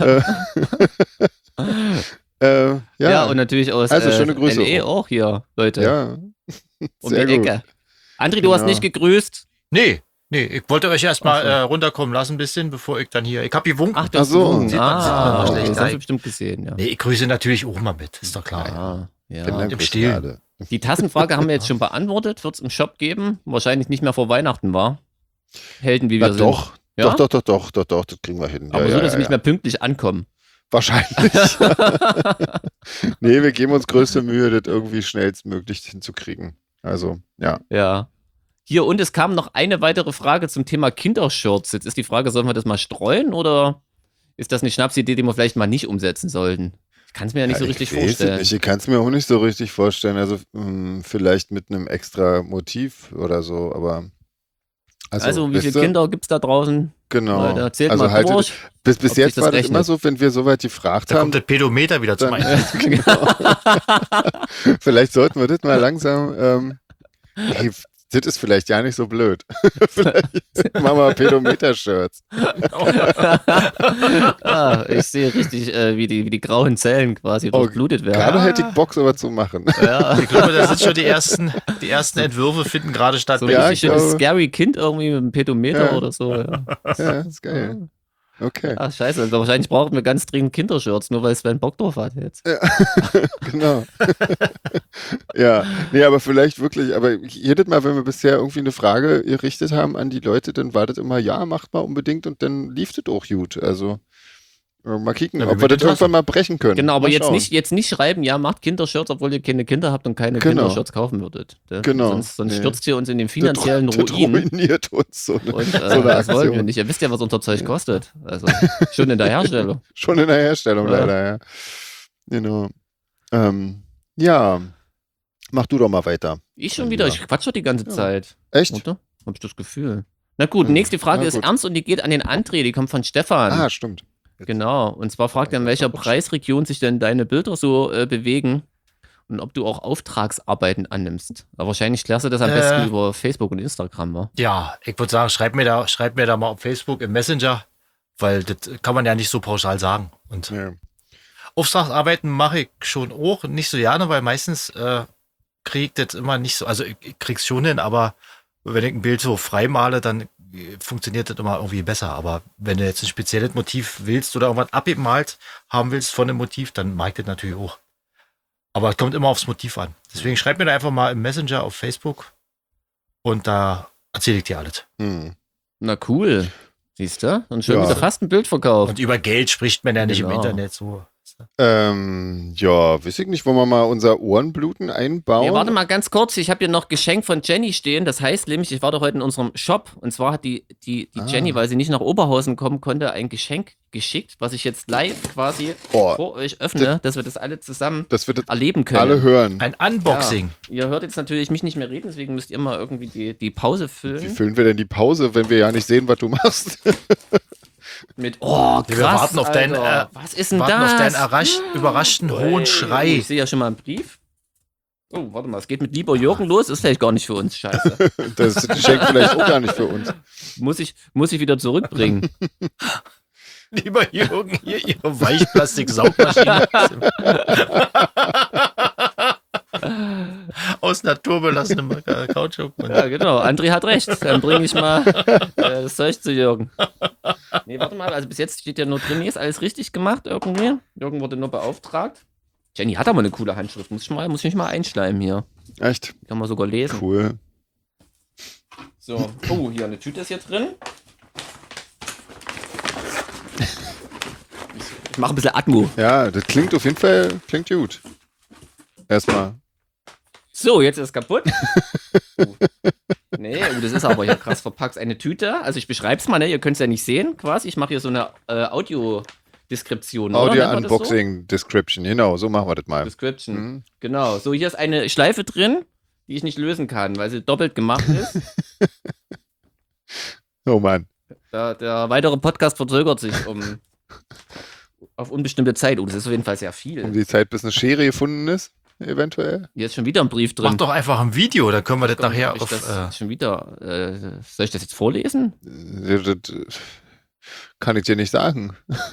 Ja, und natürlich aus schöne Grüße LA auch hier, Leute. Ja. Um die Ecke. André, du hast nicht gegrüßt? Nee, ich wollte euch erstmal runterkommen lassen ein bisschen, bevor ich dann hier... Ich habe gewunken. Ach, du hast gewunken. Das hast du bestimmt gesehen, ja. Nee, ich grüße natürlich auch mal mit, ist doch klar. Ja. Im Stillen. Die Tassenfrage haben wir jetzt schon beantwortet, wird es im Shop geben, wahrscheinlich nicht mehr vor Weihnachten war. Helden, wie wir sind. Doch, ja? doch, das kriegen wir hin. Aber so, dass sie nicht mehr pünktlich ankommen. Wahrscheinlich. Nee, wir geben uns größte Mühe, das irgendwie schnellstmöglich hinzukriegen. Also, ja. Ja. Hier, und es kam noch eine weitere Frage zum Thema Kindershirts. Jetzt ist die Frage, sollen wir das mal streuen oder ist das eine Schnapsidee, die wir vielleicht mal nicht umsetzen sollten? Ich kann es mir ja nicht so richtig vorstellen. Ich kann es mir auch nicht so richtig vorstellen. Also vielleicht mit einem extra Motiv oder so, aber... Also wie viele Kinder gibt es da draußen? Genau. Leute, erzählt also mal durch. Bis jetzt war das immer so, wenn wir soweit gefragt haben. Da kommt der Pedometer wieder zum Einsatz. Genau. Vielleicht sollten wir das mal langsam... das ist vielleicht ja nicht so blöd. Vielleicht machen wir Pedometer-Shirts. Ich sehe richtig, wie die grauen Zellen quasi durchblutet werden. Gerade hätte ich Bock, sowas zu machen. Ja. Ich glaube, da sind schon die ersten Entwürfe finden gerade statt. So ein richtig scary Kind irgendwie mit einem Pedometer oder so. Ja, ist geil. Okay. Ach, scheiße. Also wahrscheinlich brauchen wir ganz dringend Kindershirts, nur weil Sven Bock drauf hat jetzt. Ja, genau. Ja, nee, aber vielleicht wirklich, aber jedes Mal, wenn wir bisher irgendwie eine Frage gerichtet haben an die Leute, dann war das immer, ja, macht mal unbedingt und dann lief das auch gut. Also mal kicken, ob wir das irgendwann mal brechen können. Genau, aber jetzt nicht schreiben, ja, macht Kindershirts, obwohl ihr keine Kinder habt und keine Kindershirts kaufen würdet. Genau. Sonst stürzt ihr uns in den finanziellen Ruin. Das ruiniert uns so eine, und, das wollen wir nicht. Ihr wisst ja, was unser Zeug kostet. Also schon in der Herstellung. Schon in der Herstellung, leider, ja. Genau. Ja. Mach du doch mal weiter. Ich schon wieder? Ich quatsch doch die ganze Zeit. Echt? Oder? Hab ich das Gefühl. Na gut, nächste Frage ist ernst und die geht an den André, die kommt von Stefan. Ah, stimmt. Genau, und zwar fragt er, in welcher Preisregion sich denn deine Bilder so bewegen und ob du auch Auftragsarbeiten annimmst. Aber wahrscheinlich klärst du das am besten über Facebook und Instagram, wa? Ja, ich würde sagen, schreib mir da mal auf Facebook im Messenger, weil das kann man ja nicht so pauschal sagen. Und Auftragsarbeiten mache ich schon auch nicht so gerne, weil meistens kriege ich das immer nicht so, also ich krieg's schon hin, aber wenn ich ein Bild so frei male, dann funktioniert das immer irgendwie besser. Aber wenn du jetzt ein spezielles Motiv willst oder irgendwas abgemalt haben willst von einem Motiv, dann mag ich das natürlich auch. Aber es kommt immer aufs Motiv an. Deswegen schreib mir da einfach mal im Messenger auf Facebook und da erzähle ich dir alles. Na cool. Siehst du? Und schon wieder fast ein Bild verkauft. Und über Geld spricht man ja nicht im Internet so. Weiß ich nicht, wollen wir mal unser Ohrenbluten einbauen? Ja, warte mal ganz kurz, ich habe hier noch Geschenk von Jenny stehen, das heißt nämlich, ich war doch heute in unserem Shop und zwar hat die Jenny, weil sie nicht nach Oberhausen kommen konnte, ein Geschenk geschickt, was ich jetzt live quasi vor euch öffne, dass wir das alle zusammen erleben können. Alle hören. Ein Unboxing. Ja, ihr hört jetzt natürlich mich nicht mehr reden, deswegen müsst ihr mal irgendwie die Pause füllen. Wie füllen wir denn die Pause, wenn wir ja nicht sehen, was du machst? Mit, krass, wir warten auf deinen, was ist denn warten das? auf deinen überraschten hohen Schrei. Ich sehe ja schon mal einen Brief. Oh, warte mal, es geht mit Lieber Jürgen los, ist vielleicht gar nicht für uns, scheiße. Das Geschenk vielleicht auch gar nicht für uns. Muss ich wieder zurückbringen. Lieber Jürgen, hier Ihre Weichplastik-Saugmaschine. Aus naturbelassenem Kautschuk. Ja, genau. André hat recht. Dann bringe ich mal das Zeug zu Jürgen. Nee, warte mal. Also bis jetzt steht ja nur drin, ist alles richtig gemacht irgendwie. Jürgen wurde nur beauftragt. Jenny hat aber eine coole Handschrift. Muss ich mich mal einschleimen hier. Echt? Kann man sogar lesen. Cool. So. Oh, hier eine Tüte ist jetzt drin. Ich mache ein bisschen Atmo. Ja, das klingt auf jeden Fall gut. Erstmal. So, jetzt ist es kaputt. Nee, das ist aber ja krass verpackt. Eine Tüte, also ich beschreibe es mal, ne? Ihr könnt es ja nicht sehen, quasi. Ich mache hier so eine Audio-Deskription. Audio-Unboxing-Description, genau, so machen wir das mal. Description, genau. So, hier ist eine Schleife drin, die ich nicht lösen kann, weil sie doppelt gemacht ist. Oh Mann. Der weitere Podcast verzögert sich auf unbestimmte Zeit. Das ist auf jeden Fall sehr viel. Um die Zeit, bis eine Schere gefunden ist, eventuell. Hier ist schon wieder ein Brief drin. Mach doch einfach ein Video, da können wir das nachher auf... schon wieder... soll ich das jetzt vorlesen? Das kann ich dir nicht sagen.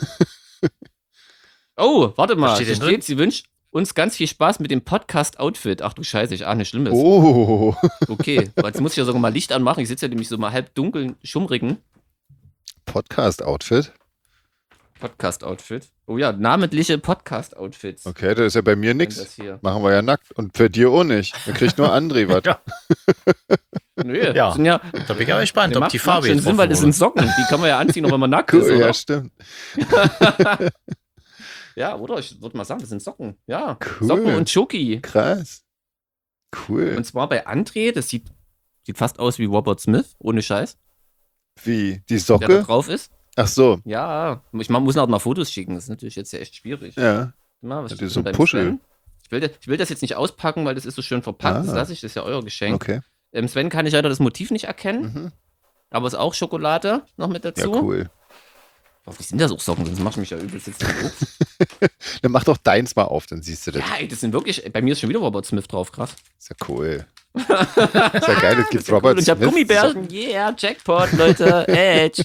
Oh, warte mal. Hier steht, sie wünscht uns ganz viel Spaß mit dem Podcast-Outfit. Ach du Scheiße, ich ahne Schlimmes. Oh. Okay, jetzt muss ich ja sogar mal Licht anmachen. Ich sitze ja nämlich so mal halb dunkeln, schummrigen. Podcast-Outfit? Podcast-Outfit. Oh ja, namentliche Podcast-Outfits. Okay, das ist ja bei mir nichts. Machen wir ja nackt. Und für dir auch nicht. Da kriegt nur André was. Ja. Nö, da bin ich ja gespannt, ob die Farbe jetzt Sinn, weil das sind Socken. Die kann man ja anziehen, auch wenn man nackt ist, oder? Ja, stimmt. Ja, oder? Ich würde mal sagen, das sind Socken. Ja, cool. Socken und Schoki. Krass. Cool. Und zwar bei André, das sieht fast aus wie Robert Smith, ohne Scheiß. Wie? Die Socke? Der da drauf ist. Ach so. Ja, ich muss auch mal Fotos schicken. Das ist natürlich jetzt ja echt schwierig. Ja. Was das ist so ein Puschel. Ich will das jetzt nicht auspacken, weil das ist so schön verpackt. Das lasse ich, das ist ja euer Geschenk. Okay. Sven kann ich leider das Motiv nicht erkennen. Aber es ist auch Schokolade noch mit dazu. Ja, cool. Wie sind das auch Socken? Sonst mach ich mich ja übelst jetzt Dann mach doch deins mal auf, dann siehst du das. Ja, das sind wirklich, bei mir ist schon wieder Robert Smith drauf, krass. Ist ja cool. Ist ja geil, es gibt Robert Smith. Und ich hab Gummibärchen, yeah, Jackpot, Leute, Edge.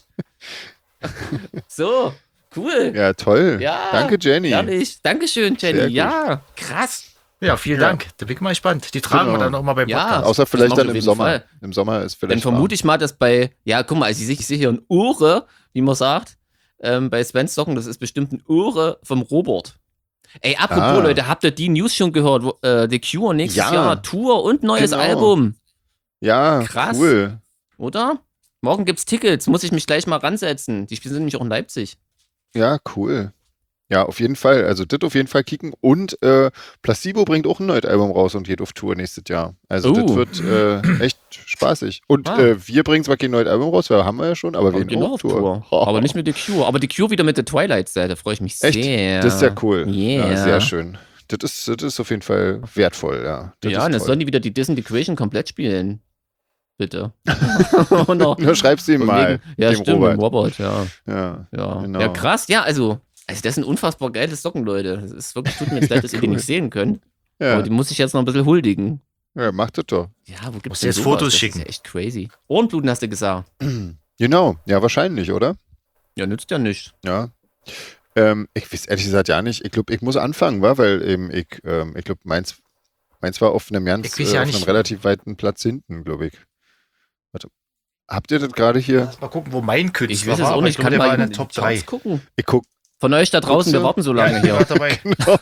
So, cool. Ja, toll. Ja, danke, Jenny. Ehrlich, Dankeschön, Jenny. Ja, krass. Ja, vielen Dank. Da bin ich mal gespannt. Die tragen wir dann nochmal beim Podcast. Außer vielleicht dann im Sommer. Fall. Im Sommer ist vielleicht. Dann vermute ich mal, dass guck mal, also ich sehe hier ein Ohre, wie man sagt, bei Svens Socken, das ist bestimmt ein Ohre vom Robert. Ey, apropos, Leute, habt ihr die News schon gehört? The Cure nächstes Jahr, Tour und neues Album. Ja, krass. Cool. Oder? Morgen gibt's Tickets, muss ich mich gleich mal ransetzen. Die sind nämlich auch in Leipzig. Ja, cool. Ja, auf jeden Fall. Also das auf jeden Fall kicken. Und Placebo bringt auch ein neues Album raus und geht auf Tour nächstes Jahr. Also das wird echt spaßig. Und wir bringen zwar kein neues Album raus, haben wir ja schon, aber wir gehen auf Tour. Aber nicht mit The Cure. Aber The Cure wieder mit der Twilight-Seite, freue ich mich sehr. Echt? Das ist ja cool. Yeah. Ja, sehr schön. das ist auf jeden Fall wertvoll, ja. Ja, und jetzt sollen die wieder die Disintegration komplett spielen. Bitte. Nur schreibst du ihm mal. Ja, stimmt, Robert. Mit Robert, ja. Ja, genau. Ja, krass, ja, also das sind unfassbar geile Socken, Leute. Das ist wirklich, tut mir jetzt leid, dass ihr die nicht sehen könnt. Ja. Aber die muss ich jetzt noch ein bisschen huldigen. Ja, macht das doch. Ja, wo gibt's denn jetzt Fotos schicken? Das ist ja echt crazy. Ohrenbluten hast du gesagt. Genau, ja, wahrscheinlich, oder? Ja, nützt ja nicht. Ja. Ich weiß ehrlich gesagt ja nicht. Ich glaube, ich muss anfangen, weil eben ich glaube, meins war auf einem relativ weiten Platz hinten, glaube ich. Warte. Habt ihr das gerade hier? Mal gucken, wo mein Künstler war. Ich weiß es auch nicht. Ich kann mal in den Top 3 gucken. Ich guck. Von euch da draußen, wir warten so lange hier. Dabei. Genau.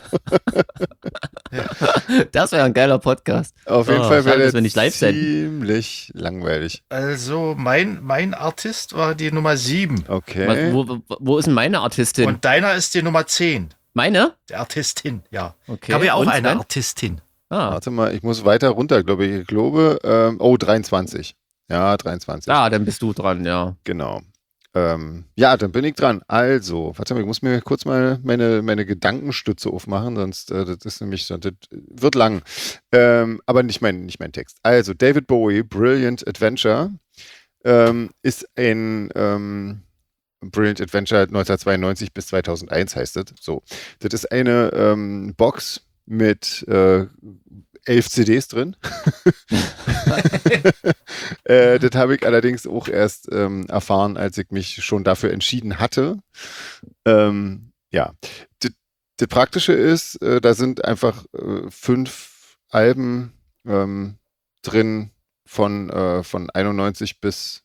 Das wäre ein geiler Podcast. Auf jeden Fall wäre das live ziemlich langweilig. Also mein Artist war die Nummer 7. Okay. Wo ist denn meine Artistin? Und deiner ist die Nummer 10. Meine? Die Artistin, ja. Okay. Ich habe ja auch eine Artistin. Warte mal, ich muss weiter runter, glaube ich. Ich glaube, 23. Ja, 23. Dann bist du dran, ja. Genau. Ja, dann bin ich dran. Also, warte mal, ich muss mir kurz mal meine Gedankenstütze aufmachen, sonst das ist nämlich, das wird lang. Aber nicht mein Text. Also, David Bowie, Brilliant Adventure, ist ein Brilliant Adventure 1992 bis 2001 heißt das. So, das ist eine Box mit 11 CDs drin. Das habe ich allerdings auch erst erfahren, als ich mich schon dafür entschieden hatte. Ja, das Praktische ist, da sind einfach 5 Alben drin von 92 bis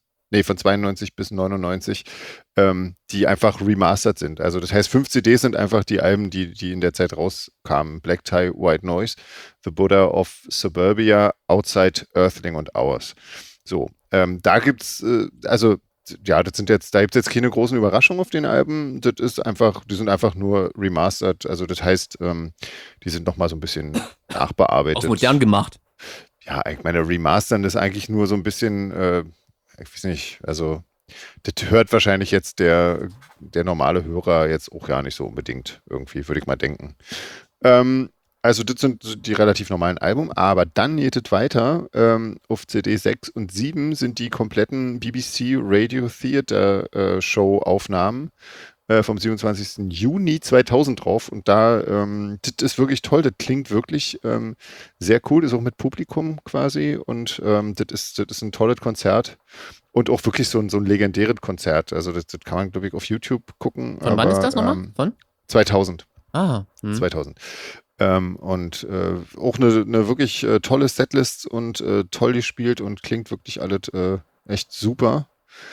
99, die einfach remastered sind. Also das heißt, 5 CDs sind einfach die Alben, die in der Zeit rauskamen. Black Tie, White Noise, The Buddha of Suburbia, Outside, Earthling und Hours. So, da gibt's, da gibt es jetzt keine großen Überraschungen auf den Alben. Die sind einfach nur remastered. Also das heißt, die sind nochmal so ein bisschen nachbearbeitet. Auch modern gemacht. Ja, ich meine, remastern ist eigentlich nur so ein bisschen, ich weiß nicht, also das hört wahrscheinlich jetzt der normale Hörer jetzt auch gar nicht so unbedingt irgendwie, würde ich mal denken. Also das sind die relativ normalen Alben, aber dann geht es weiter. Auf CD 6 und 7 sind die kompletten BBC Radio Theatre Show Aufnahmen vom 27. Juni 2000 drauf und das ist wirklich toll, das klingt wirklich sehr cool, das ist auch mit Publikum quasi und das ist ein tolles Konzert und auch wirklich so ein legendäres Konzert, also das kann man glaube ich auf YouTube gucken. Von wann ist das nochmal? Von? 2000. 2000. Und auch eine wirklich tolle Setlist und toll gespielt und klingt wirklich alles echt super.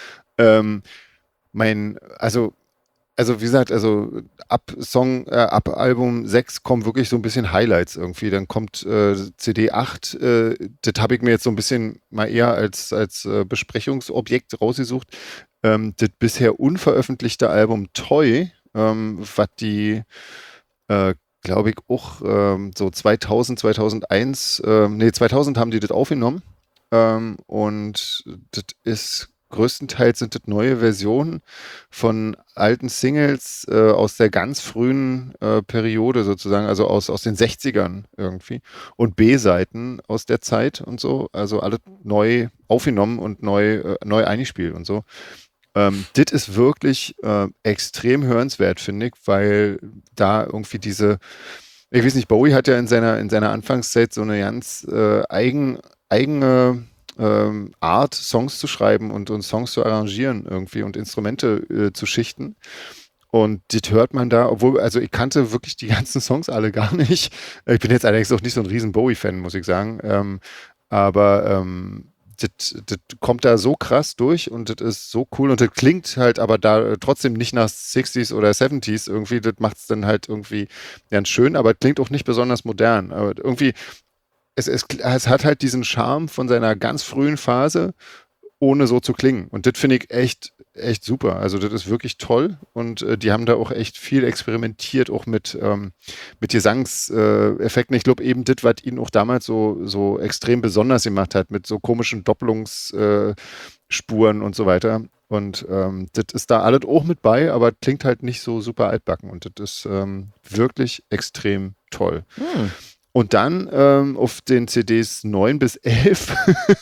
Also wie gesagt, ab Album 6 kommen wirklich so ein bisschen Highlights irgendwie. Dann kommt CD 8, das habe ich mir jetzt so ein bisschen mal eher als Besprechungsobjekt rausgesucht. Das bisher unveröffentlichte Album Toy, was die, glaube ich, auch so 2001, 2000 haben die das aufgenommen. Und das ist größtenteils sind das neue Versionen von alten Singles aus der ganz frühen Periode sozusagen, also aus den 60ern irgendwie und B-Seiten aus der Zeit und so, also alle neu aufgenommen und neu eingespielt und so. Das ist wirklich extrem hörenswert, finde ich, weil da irgendwie ich weiß nicht, Bowie hat ja in seiner Anfangszeit so eine ganz eigene Art, Songs zu schreiben und Songs zu arrangieren irgendwie und Instrumente zu schichten. Und das hört man da, also ich kannte wirklich die ganzen Songs alle gar nicht. Ich bin jetzt allerdings auch nicht so ein riesen Bowie-Fan, muss ich sagen. Aber das kommt da so krass durch und das ist so cool und das klingt halt aber da trotzdem nicht nach 60s oder 70s irgendwie. Das macht es dann halt irgendwie ganz schön, aber klingt auch nicht besonders modern. Aber irgendwie es hat halt diesen Charme von seiner ganz frühen Phase, ohne so zu klingen. Und das finde ich echt super. Also das ist wirklich toll. Und die haben da auch echt viel experimentiert, auch mit Gesangseffekten. Ich glaube eben das, was ihn auch damals so extrem besonders gemacht hat, mit so komischen Doppelungsspuren und so weiter. Und das ist da alles auch mit bei, aber klingt halt nicht so super altbacken. Und das ist wirklich extrem toll. Und dann auf den CDs 9 bis 11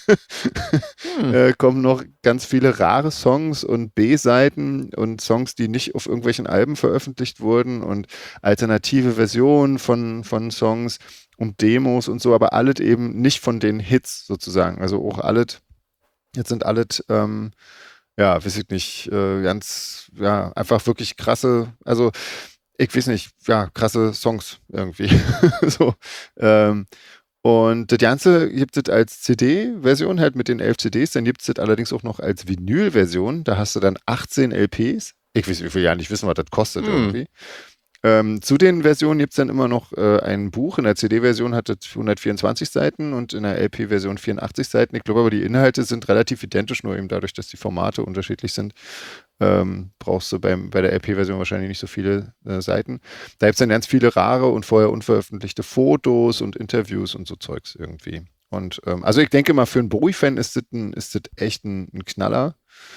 kommen noch ganz viele rare Songs und B-Seiten und Songs, die nicht auf irgendwelchen Alben veröffentlicht wurden und alternative Versionen von Songs und Demos und so, aber alles eben nicht von den Hits sozusagen. Also auch alles, jetzt sind alles, weiß ich nicht, ganz, einfach wirklich krasse, also ich weiß nicht, krasse Songs irgendwie. so. Und das Ganze gibt es als CD-Version halt mit den 11 CDs, dann gibt es das allerdings auch noch als Vinyl-Version, da hast du dann 18 LPs. Ich will ja nicht wissen, was das kostet irgendwie. Zu den Versionen gibt es dann immer noch ein Buch. In der CD-Version hat es 124 Seiten und in der LP-Version 84 Seiten. Ich glaube aber, die Inhalte sind relativ identisch, nur eben dadurch, dass die Formate unterschiedlich sind. Brauchst du bei der LP-Version wahrscheinlich nicht so viele Seiten. Da gibt es dann ganz viele rare und vorher unveröffentlichte Fotos und Interviews und so Zeugs irgendwie. Und also ich denke mal, für einen Bowie-Fan ist das echt ein Knaller.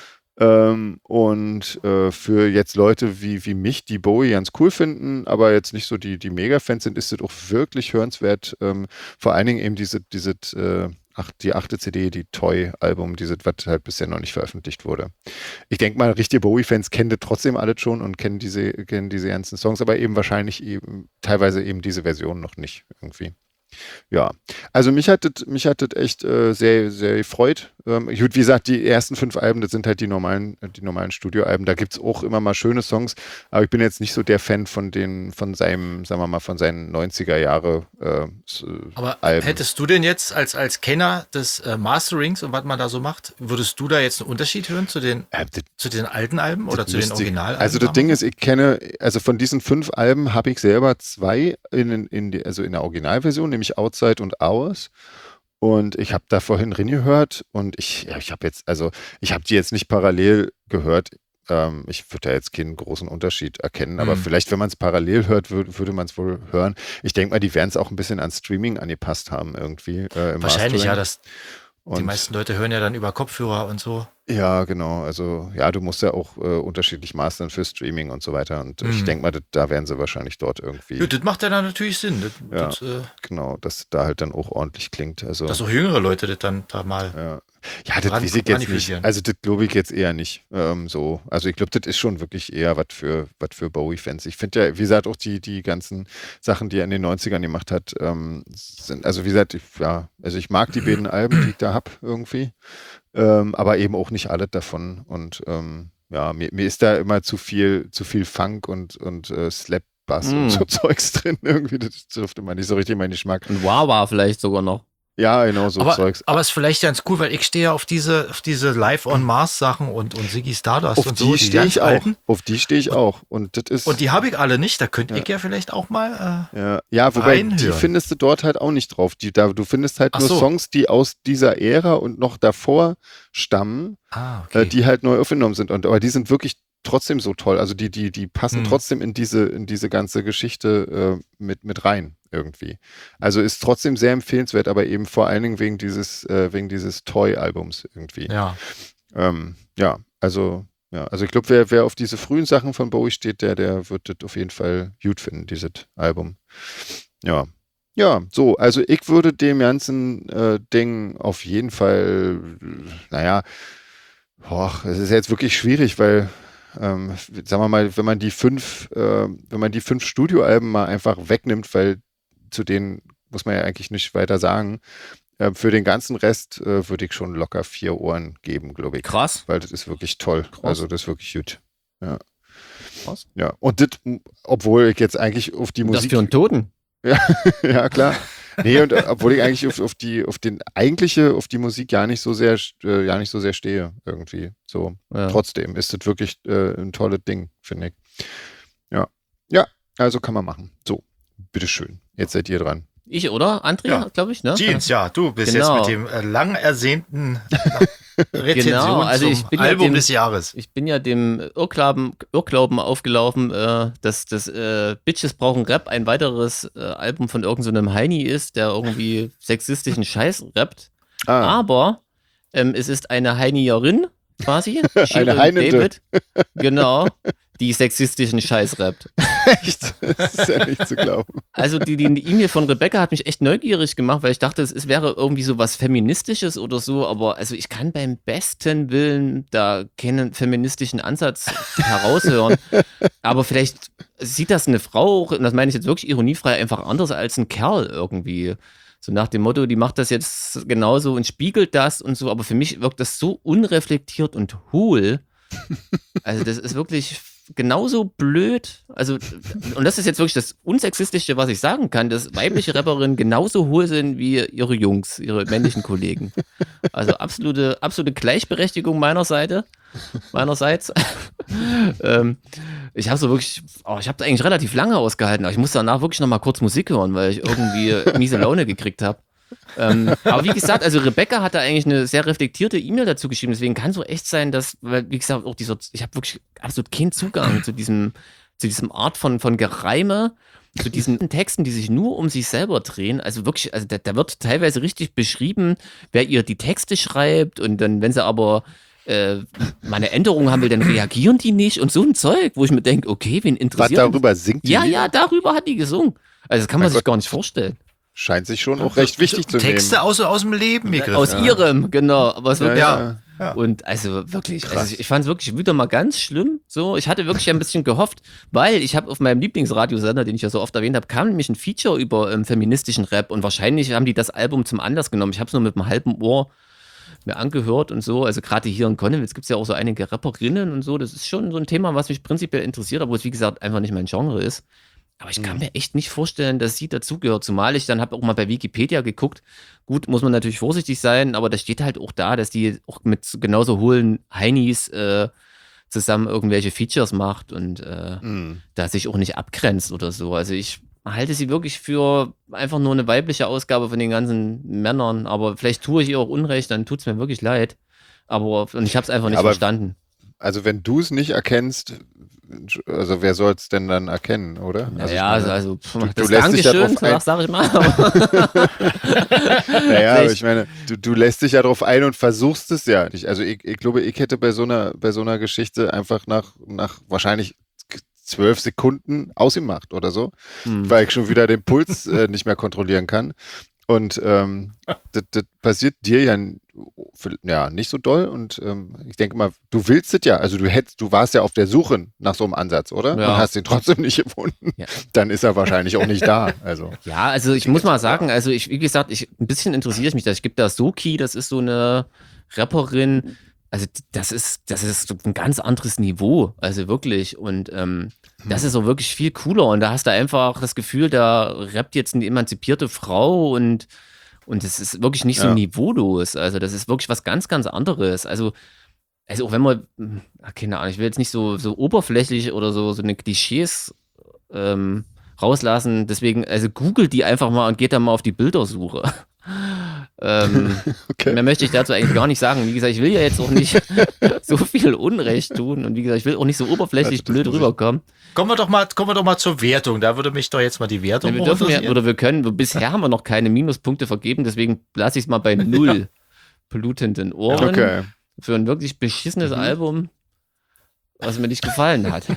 Und für jetzt Leute wie mich, die Bowie ganz cool finden, aber jetzt nicht so die Mega-Fans sind, ist das auch wirklich hörenswert. Vor allen Dingen eben die 8. CD, die Toy-Album, was halt bisher noch nicht veröffentlicht wurde. Ich denke mal, richtige Bowie-Fans kennen das trotzdem alle schon und kennen diese ganzen Songs, aber eben wahrscheinlich teilweise eben diese Version noch nicht irgendwie. Ja, also mich hat das echt sehr, sehr gefreut. Gut, wie gesagt, die ersten 5 Alben, das sind halt die normalen Studioalben. Da gibt es auch immer mal schöne Songs, aber ich bin jetzt nicht so der Fan von seinen 90er Jahre Aber Alben. Hättest du denn jetzt als Kenner des Masterings und was man da so macht, würdest du da jetzt einen Unterschied hören zu den alten Alben oder zu den Originalalben? Also das Ding ist, also von diesen 5 Alben habe ich selber 2 in der Originalversion, nämlich Outside und Hours. Und ich habe da vorhin reingehört und ich habe die jetzt nicht parallel gehört. Ich würde da jetzt keinen großen Unterschied erkennen, aber vielleicht, wenn man es parallel hört, würde man es wohl hören. Ich denke mal, die werden es auch ein bisschen an Streaming angepasst haben irgendwie. Wahrscheinlich, die meisten Leute hören ja dann über Kopfhörer und so. Ja, genau. Also du musst ja auch unterschiedlich mastern für Streaming und so weiter. Und ich denke mal, da werden sie wahrscheinlich dort irgendwie. Ja, das macht ja dann natürlich Sinn. Genau, dass da halt dann auch ordentlich klingt. Also, dass auch jüngere Leute das dann da mal. Ja, das weiß ich jetzt nicht. Also das glaube ich jetzt eher nicht. Also ich glaube, das ist schon wirklich eher was für Bowie-Fans. Ich finde ja, wie gesagt, auch die ganzen Sachen, die er in den 90ern gemacht hat, sind, also wie gesagt, ich mag die beiden Alben, die ich da habe irgendwie. Aber eben auch nicht alle davon. Und mir ist da immer zu viel Funk und Slap-Bass und so Zeugs drin. Irgendwie, das trifft immer nicht so richtig meinen Geschmack. Und Wawa vielleicht sogar noch. Ja, genau, so Zeugs. Aber es ist vielleicht ganz cool, weil ich stehe ja auf diese Live on Mars Sachen und Ziggy Stardust auf und die so. Stehe ich auch. Auf die stehe ich auch. Und die habe ich alle nicht. Da könnte ich ja vielleicht auch mal wobei reinhören. Die findest du dort halt auch nicht drauf. Du findest halt nur Songs, die aus dieser Ära und noch davor stammen, die halt neu aufgenommen sind. Aber die sind wirklich trotzdem so toll. Also die passen trotzdem in diese ganze Geschichte mit rein irgendwie. Also ist trotzdem sehr empfehlenswert, aber eben vor allen Dingen wegen dieses Toy-Albums irgendwie. Ja. Also ich glaube, wer auf diese frühen Sachen von Bowie steht, der wird das auf jeden Fall gut finden, dieses Album. Ja. Ja, so, also ich würde dem ganzen Ding auf jeden Fall, es ist jetzt wirklich schwierig, weil sagen wir mal, wenn man die 5 Studioalben mal einfach wegnimmt, weil zu denen muss man ja eigentlich nicht weiter sagen, für den ganzen Rest würde ich schon locker 4 Ohren geben, glaube ich. Krass. Weil das ist wirklich toll. Krass. Also das ist wirklich gut. Ja. Krass. Ja, und das, obwohl ich jetzt eigentlich auf die Musik... Das für einen Toten. Ja, klar. Nee, und obwohl ich eigentlich auf die Musik gar nicht so sehr stehe, irgendwie. So. Ja. Trotzdem ist das wirklich ein tolles Ding, finde ich. Ja. Ja, also kann man machen. So, bitteschön. Jetzt seid ihr dran. Ich, oder? Andrea, glaube ich, ne? Jeans, du bist jetzt mit dem lang ersehnten Rezension also ich bin Album des Jahres. Ich bin ja dem Irrglauben aufgelaufen, dass Bitches brauchen Rap ein weiteres Album von irgendeinem Heini ist, der irgendwie sexistischen Scheiß rappt. Aber es ist eine Heinierin quasi. Eine Heinende. David, genau, die sexistischen Scheiß rappt. Echt? Das ist ja nicht zu glauben. Also die E-Mail von Rebecca hat mich echt neugierig gemacht, weil ich dachte, es wäre irgendwie so was Feministisches oder so, aber also ich kann beim besten Willen da keinen feministischen Ansatz heraushören. Aber vielleicht sieht das eine Frau, und das meine ich jetzt wirklich ironiefrei, einfach anders als ein Kerl irgendwie. So nach dem Motto, die macht das jetzt genauso und spiegelt das und so, aber für mich wirkt das so unreflektiert und hohl. Also das ist wirklich genauso blöd. Also, und das ist jetzt wirklich das Unsexistischste, was ich sagen kann, dass weibliche Rapperinnen genauso hohl sind wie ihre Jungs, ihre männlichen Kollegen. Also absolute Gleichberechtigung meinerseits. Ich habe ich habe eigentlich relativ lange ausgehalten, aber ich musste danach wirklich nochmal kurz Musik hören, weil ich irgendwie miese Laune gekriegt habe. Aber wie gesagt, also Rebecca hat da eigentlich eine sehr reflektierte E-Mail dazu geschrieben, deswegen kann es so echt sein, dass, weil, wie gesagt, auch ich habe wirklich absolut keinen Zugang zu diesem Art von Gereime, zu diesen Texten, die sich nur um sich selber drehen. Also wirklich, also da wird teilweise richtig beschrieben, wer ihr die Texte schreibt, und dann, wenn sie aber mal eine Änderung haben will, dann reagieren die nicht und so ein Zeug, wo ich mir denke, okay, wen interessiert Was, darüber singt die? Ja, darüber hat die gesungen. Also das kann man sich gar nicht vorstellen. Scheint sich schon auch recht wichtig zu nehmen. Texte aus dem Leben gegriffen. Aus ihrem, genau. Aber es wird, ja. Und also wirklich, ich fand es wirklich wieder mal ganz schlimm. So, ich hatte wirklich ein bisschen gehofft, weil ich habe auf meinem Lieblingsradiosender, den ich ja so oft erwähnt habe, kam nämlich ein Feature über feministischen Rap, und wahrscheinlich haben die das Album zum Anlass genommen. Ich habe es nur mit einem halben Ohr mir angehört und so. Also gerade hier in Konnewitz gibt es ja auch so einige Rapperinnen und so. Das ist schon so ein Thema, was mich prinzipiell interessiert, aber es, wie gesagt, einfach nicht mein Genre ist. Aber ich kann mir echt nicht vorstellen, dass sie dazugehört, zumal ich dann habe auch mal bei Wikipedia geguckt. Gut, muss man natürlich vorsichtig sein, aber da steht halt auch da, dass die auch mit genauso hohlen Heinis zusammen irgendwelche Features macht und da sich auch nicht abgrenzt oder so. Also ich halte sie wirklich für einfach nur eine weibliche Ausgabe von den ganzen Männern, aber vielleicht tue ich ihr auch Unrecht, dann tut es mir wirklich leid. Und ich habe es einfach nicht verstanden. Also wenn du es nicht erkennst, also wer soll es denn dann erkennen, oder? Also ja, also du lässt dich Dankeschön, sag ich mal. Naja, aber ich meine, du lässt dich ja drauf ein und versuchst es ja nicht. Also ich glaube, ich hätte bei so einer Geschichte einfach nach wahrscheinlich 12 Sekunden ausgemacht oder so, weil ich schon wieder den Puls nicht mehr kontrollieren kann. Und das passiert dir ja nicht so doll, und ich denke mal, du willst es ja, also du warst ja auf der Suche nach so einem Ansatz, oder? Ja. Und hast ihn trotzdem nicht gefunden. Ja. Dann ist er wahrscheinlich auch nicht da. Also. Ja, also ich muss mal sagen, also wie gesagt, ein bisschen interessiere ich mich da. Ich gebe da Soki, das ist so eine Rapperin, also das ist ein ganz anderes Niveau, also wirklich, und das ist so wirklich viel cooler, und da hast du einfach das Gefühl, da rappt jetzt eine emanzipierte Frau, und es ist wirklich nicht so niveaulos, also das ist wirklich was ganz, ganz anderes, also auch wenn man, keine Ahnung, ich will jetzt nicht so oberflächlich oder so eine Klischees rauslassen, deswegen, also googelt die einfach mal und geht dann mal auf die Bildersuche. Okay. Mehr möchte ich dazu eigentlich gar nicht sagen. Wie gesagt, ich will ja jetzt auch nicht so viel Unrecht tun, und wie gesagt, ich will auch nicht so oberflächlich blöd rüberkommen. Kommen wir doch mal zur Wertung. Da würde mich doch jetzt mal die Wertung bisher haben wir noch keine Minuspunkte vergeben, deswegen lasse ich es mal bei 0 blutenden Ohren. Okay. Für ein wirklich beschissenes Album, was mir nicht gefallen hat.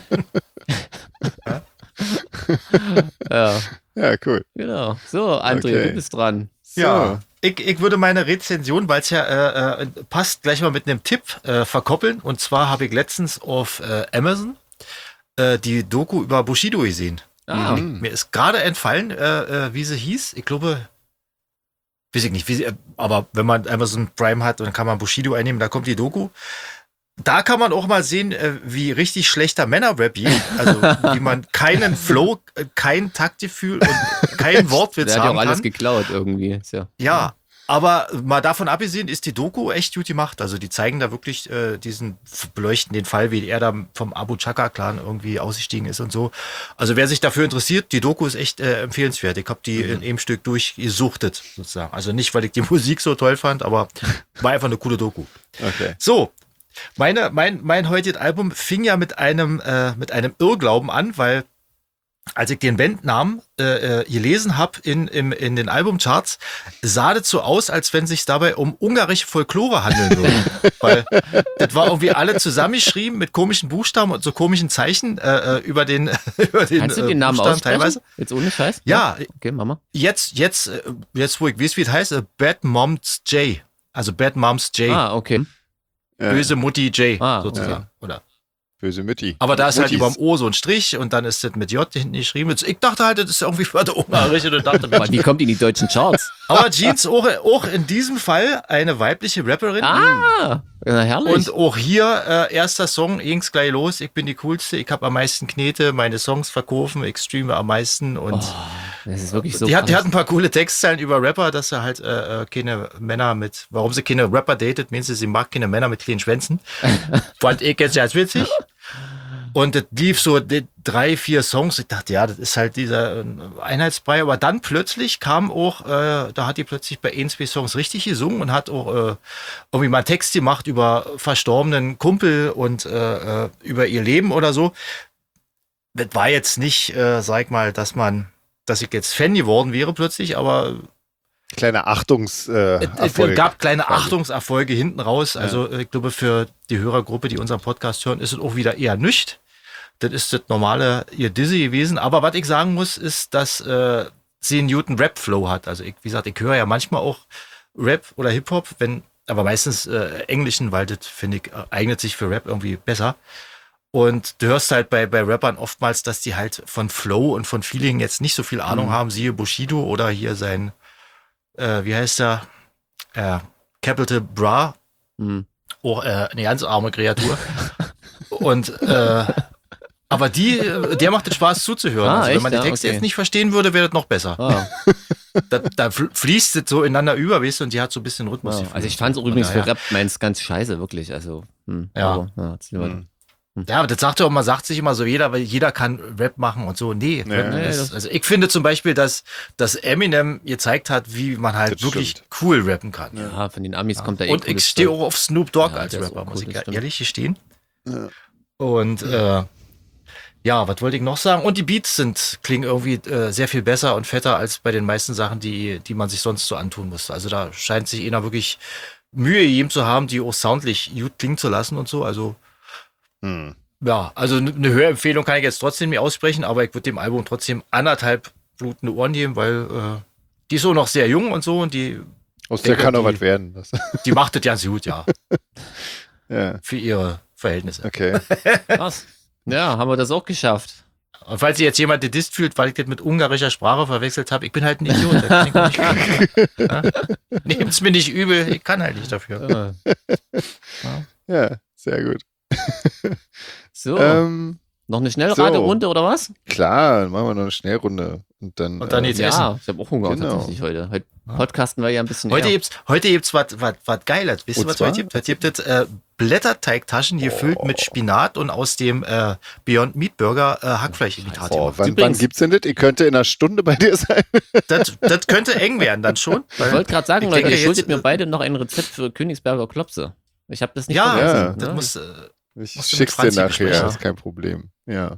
Ja, cool. Genau. So, André, du bist dran. So. Ja, ich würde meine Rezension, weil es ja passt, gleich mal mit einem Tipp verkoppeln. Und zwar habe ich letztens auf Amazon die Doku über Bushido gesehen. Mir ist gerade entfallen, wie sie hieß. Ich glaube, weiß ich nicht, aber wenn man Amazon Prime hat, dann kann man Bushido einnehmen, da kommt die Doku. Da kann man auch mal sehen, wie richtig schlechter Männerrap geht. Also wie man keinen Flow, kein Taktgefühl und kein Wortwitz haben kann. Der hat ja auch alles geklaut irgendwie. Ja, aber mal davon abgesehen ist die Doku echt gut gemacht. Also die zeigen da wirklich beleuchten den Fall, wie er da vom Abu Chaka-Clan irgendwie ausgestiegen ist und so. Also wer sich dafür interessiert, die Doku ist echt empfehlenswert. Ich habe die in einem Stück durchgesuchtet sozusagen. Also nicht, weil ich die Musik so toll fand, aber war einfach eine coole Doku. Okay. So. Mein heutiges Album fing ja mit einem Irrglauben an, weil als ich den Bandnamen gelesen habe in den Albumcharts, sah das so aus, als wenn es sich dabei um ungarische Folklore handeln würde. Weil das war irgendwie alle zusammengeschrieben mit komischen Buchstaben und so komischen Zeichen über den Kannst du den Namen aussprechen? teilweise. Jetzt ohne Scheiß? Ja. Okay, Mama. Jetzt, wo ich weiß, wie es heißt, Bad Moms J. Also Bad Moms J. Ah, okay. Böse Mutti J, sozusagen. Ja. Oder? Böse Mütti. Aber da ist halt Muttis. über dem O so ein Strich und dann ist das mit J hinten geschrieben. Ich dachte halt, das ist irgendwie für der Ungarische. Aber die kommt in die deutschen Charts. Aber Jeans auch in diesem Fall eine weibliche Rapperin. Ja, herrlich. Und auch hier, erster Song, ging's gleich los. Ich bin die Coolste, ich habe am meisten Knete, meine Songs verkaufen, ich streame am meisten. Und das ist wirklich so die hat ein paar coole Textzeilen über Rapper, dass sie halt keine Männer warum sie keine Rapper datet, meint sie mag keine Männer mit kleinen Schwänzen. Fand ich jetzt ganz witzig. Und das lief so 3, 4 Songs. Ich dachte, ja, das ist halt dieser Einheitsbrei. Aber dann plötzlich kam auch, da hat die plötzlich bei 1, 2 Songs richtig gesungen und hat auch irgendwie mal einen Text gemacht über verstorbenen Kumpel und über ihr Leben oder so. Das war jetzt nicht, sag ich mal, dass ich jetzt Fan geworden wäre plötzlich, aber kleine Achtungserfolge. Es gab kleine Achtungserfolge hinten raus. Also ich glaube, für die Hörergruppe, die unseren Podcast hören, ist es auch wieder eher nüscht. Das ist das normale ihr Dizzy gewesen. Aber was ich sagen muss, ist, dass sie einen guten Rap-Flow hat. Also wie gesagt, ich höre ja manchmal auch Rap oder Hip-Hop, aber meistens Englischen, weil das, finde ich, eignet sich für Rap irgendwie besser. Und du hörst halt bei Rappern oftmals, dass die halt von Flow und von Feeling jetzt nicht so viel Ahnung haben. Siehe Bushido oder hier sein wie heißt er? Capital Bra. Auch eine ganz arme Kreatur. Und aber der macht den Spaß zuzuhören. Also, wenn man die Texte jetzt nicht verstehen würde, wäre das noch besser. Da fließt es so ineinander über, weißt du, und die hat so ein bisschen Rhythmus. Also ich fand es übrigens für Rap meins ganz scheiße, wirklich. Also, ja, aber das sagt sich immer so weil jeder kann Rap machen und so. Nee. Also ich finde zum Beispiel, dass Eminem gezeigt hat, wie man halt wirklich cool rappen kann. Ja, von den Amis kommt da Und ich stehe auch auf Snoop Dogg als Rapper, muss ich ehrlich gestehen. Ja. Und was wollte ich noch sagen? Und die Beats klingen irgendwie sehr viel besser und fetter als bei den meisten Sachen, die man sich sonst so antun musste. Also da scheint sich einer wirklich Mühe gegeben zu haben, die auch soundlich gut klingen zu lassen und so. Also ja, also eine Hörempfehlung kann ich jetzt trotzdem nicht aussprechen, aber ich würde dem Album trotzdem 1,5 blutende Ohren geben, weil die ist auch noch sehr jung und so und die aus der kann auch was werden. Die macht das ganz gut, ja. Für ihre Verhältnisse. Okay. Krass. Ja, haben wir das auch geschafft. Und falls ihr jetzt jemand gedisst fühlt, weil ich das mit ungarischer Sprache verwechselt habe, ich bin halt ein Idiot. Da kann ich nicht nehmt's mir nicht übel, ich kann halt nicht dafür. Ja, sehr gut. So, noch eine Schnellraterunde oder was? Klar, dann machen wir noch eine Schnellrunde. Und dann jetzt essen. Ja, ich habe auch Hunger tatsächlich heute. Heute podcasten wir ja ein bisschen Heute gibt's was Geiles. Wisst ihr, was heute gibt? Heute gibt es Blätterteigtaschen gefüllt mit Spinat und aus dem Beyond Meat Burger Hackfleisch-Imitat. Wann gibt's denn das? Ich könnte in einer Stunde bei dir sein. Das könnte eng werden dann schon. Ich wollte gerade sagen, Leute, ihr schuldet mir beide noch ein Rezept für Königsberger Klopse. Ich habe das nicht vergessen. Das muss ich schick's dir nachher, ist kein Problem. Ja.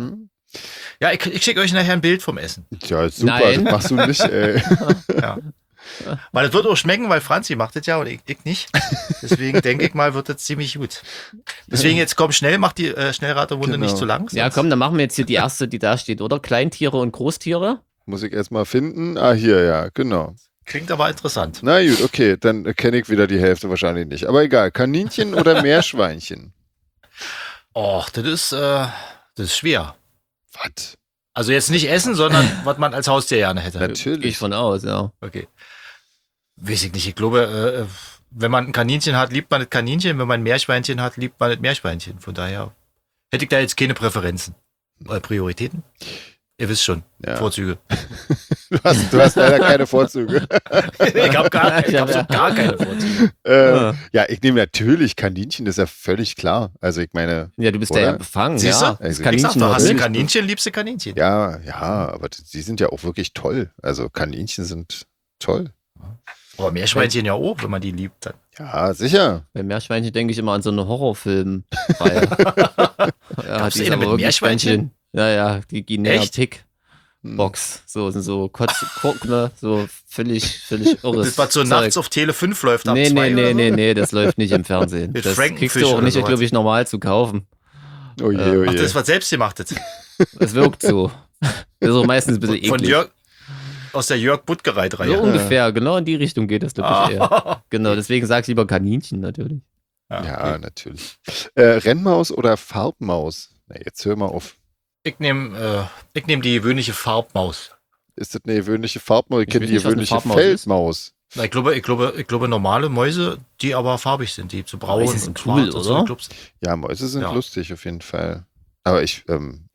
Ja, ich schicke euch nachher ein Bild vom Essen. Ja, super, das machst du nicht, ey. Ja. Weil es wird auch schmecken, weil Franzi macht das ja und ich nicht. Deswegen denke ich mal, wird das ziemlich gut. Deswegen jetzt komm schnell, mach die Schnellraterrunde nicht zu lang. Ja, komm, dann machen wir jetzt hier die erste, die da steht, oder? Kleintiere und Großtiere. Muss ich erstmal finden. Ah, hier, ja, genau. Klingt aber interessant. Na gut, okay, dann kenne ich wieder die Hälfte wahrscheinlich nicht. Aber egal, Kaninchen oder Meerschweinchen? Och, das ist schwer. Was? Also jetzt nicht essen, sondern was man als Haustier gerne hätte. Natürlich. Gehe ich von aus, ja. Okay. Weiß ich nicht. Ich glaube, wenn man ein Kaninchen hat, liebt man das Kaninchen. Wenn man ein Meerschweinchen hat, liebt man das Meerschweinchen. Von daher hätte ich da jetzt keine Präferenzen. Prioritäten? Ihr wisst schon. Ja. Vorzüge. Du hast leider keine Vorzüge. Ich habe so gar keine Vorzüge. Ja, ich nehme natürlich Kaninchen, ist ja völlig klar. Also ich meine... Ja, du bist ja befangen. Siehst du? Also Kaninchen, hast du Kaninchen, liebst du Kaninchen. Ja, aber die sind ja auch wirklich toll. Also Kaninchen sind toll. Aber Meerschweinchen ja auch, wenn man die liebt. Dann. Ja, sicher. Bei Meerschweinchen denke ich immer an so eine Horrorfilm-Reihe. Gab's eine mit Meerschweinchen? Ja, die Guinea-Pig-Box. So Kotzgurken, so völlig irres. Das, was so nachts auf Tele 5 läuft, ab 2 Nee, das läuft nicht im Fernsehen. Das kriegst du auch nicht, glaube ich, normal zu kaufen. Oh je. Ach, das ist was selbstgemachtes. Es wirkt so. Das ist auch meistens ein bisschen eklig. Von Jörg, aus der Jörg Buttgereit-Reihe. So ungefähr, genau in die Richtung geht das, glaube ich, eher. Genau, deswegen sage ich lieber Kaninchen natürlich. Ja, natürlich. Rennmaus oder Farbmaus? Na, jetzt hör mal auf. Ich nehme die gewöhnliche Farbmaus. Ist das eine gewöhnliche Farbmaus? Ich kenne die gewöhnliche Feldmaus. Na, ich glaube normale Mäuse, die aber farbig sind, die zu braun und und cool, schwarz oder? So. Ja, Mäuse sind lustig auf jeden Fall. Aber ich nehme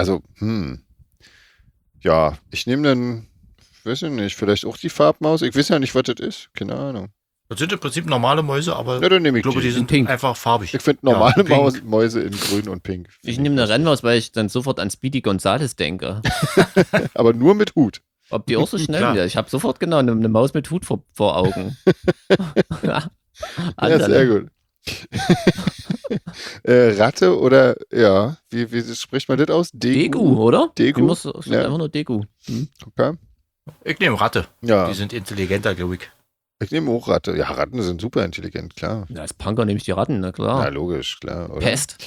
dann, weiß ich nicht, vielleicht auch die Farbmaus. Ich weiß ja nicht, was das ist. Keine Ahnung. Das sind im Prinzip normale Mäuse, aber dann nehme ich glaube, die sind pink. Einfach farbig. Ich finde normale Mäuse in grün und pink. Ich nehme eine Rennmaus, weil ich dann sofort an Speedy Gonzales denke. Aber nur mit Hut. Ob die auch so schnell sind? Ich habe sofort genau eine Maus mit Hut vor Augen. Ja, sehr gut. Ratte oder, wie spricht man das aus? Degu, oder? Degu? Einfach nur Degu. Okay. Ich nehme Ratte. Ja. Die sind intelligenter, glaube ich. Ich nehme auch Ratte. Ja, Ratten sind super intelligent, klar. Ja, als Punker nehme ich die Ratten, na klar. Ja, logisch, klar. Oder? Pest.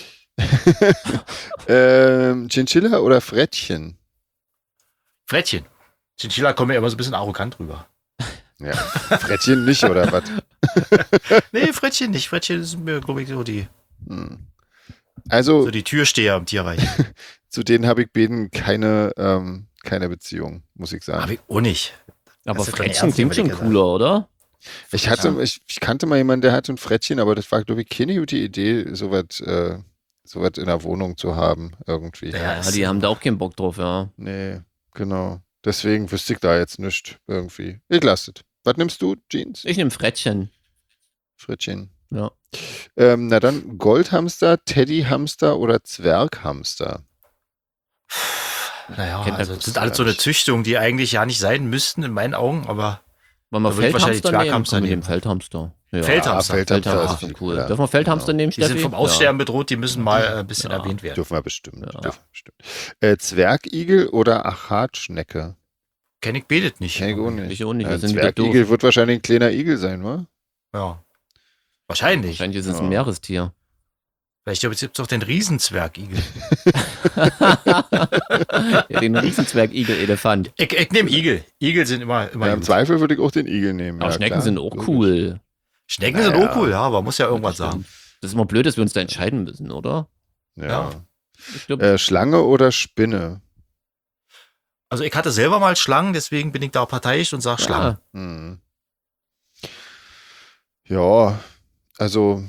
Chinchilla oder Frettchen? Frettchen. Chinchilla kommen ja immer so ein bisschen arrogant rüber. Ja, Frettchen nicht, oder was? Nee, Frettchen nicht. Frettchen ist mir, glaube ich, so die. Also. So die Türsteher im Tierreich. Zu denen habe ich beiden keine Beziehung, muss ich sagen. Habe ich auch nicht. Aber Frettchen klingt schon cooler, oder? Ich kannte mal jemanden, der hatte ein Frettchen, aber das war, glaube ich, keine gute Idee, sowas in der Wohnung zu haben, irgendwie. Ja, die haben da auch keinen Bock drauf, ja. Nee, genau. Deswegen wüsste ich da jetzt nichts irgendwie. Ich lasse es. Was nimmst du, Jeans? Ich nehme Frettchen. Frettchen. Ja. Na dann Goldhamster, Teddyhamster oder Zwerghamster? Naja, also das sind alles so eine Züchtung, die eigentlich ja nicht sein müssten in meinen Augen, aber wollen wir Feldhamster nehmen? Feldhamster. Ja. Feldhamster ist schon cool. Dürfen wir Feldhamster nehmen, Steffi? Die sind vom Aussterben bedroht, die müssen mal ein bisschen erwähnt werden. Dürfen wir bestimmt. Zwergigel oder Achatschnecke? Kenn ich betet nicht. Kenn ich auch nicht. Ich auch nicht. Zwergigel wird wahrscheinlich ein kleiner Igel sein, wa? Ja. Wahrscheinlich. Wahrscheinlich ist es ein Meerestier. Vielleicht gibt es auch den Riesenzwergigel. Den Riesenzwergigel-Elefant. Ich nehme Igel. Igel sind immer im Zweifel würde ich auch den Igel nehmen. Aber Schnecken sind auch cool. Schnecken sind auch cool, ja, aber muss ja irgendwas sagen. Das ist immer blöd, dass wir uns da entscheiden müssen, oder? Ja. Schlange oder Spinne? Also ich hatte selber mal Schlangen, deswegen bin ich da parteiisch und sage Schlangen. Ja, also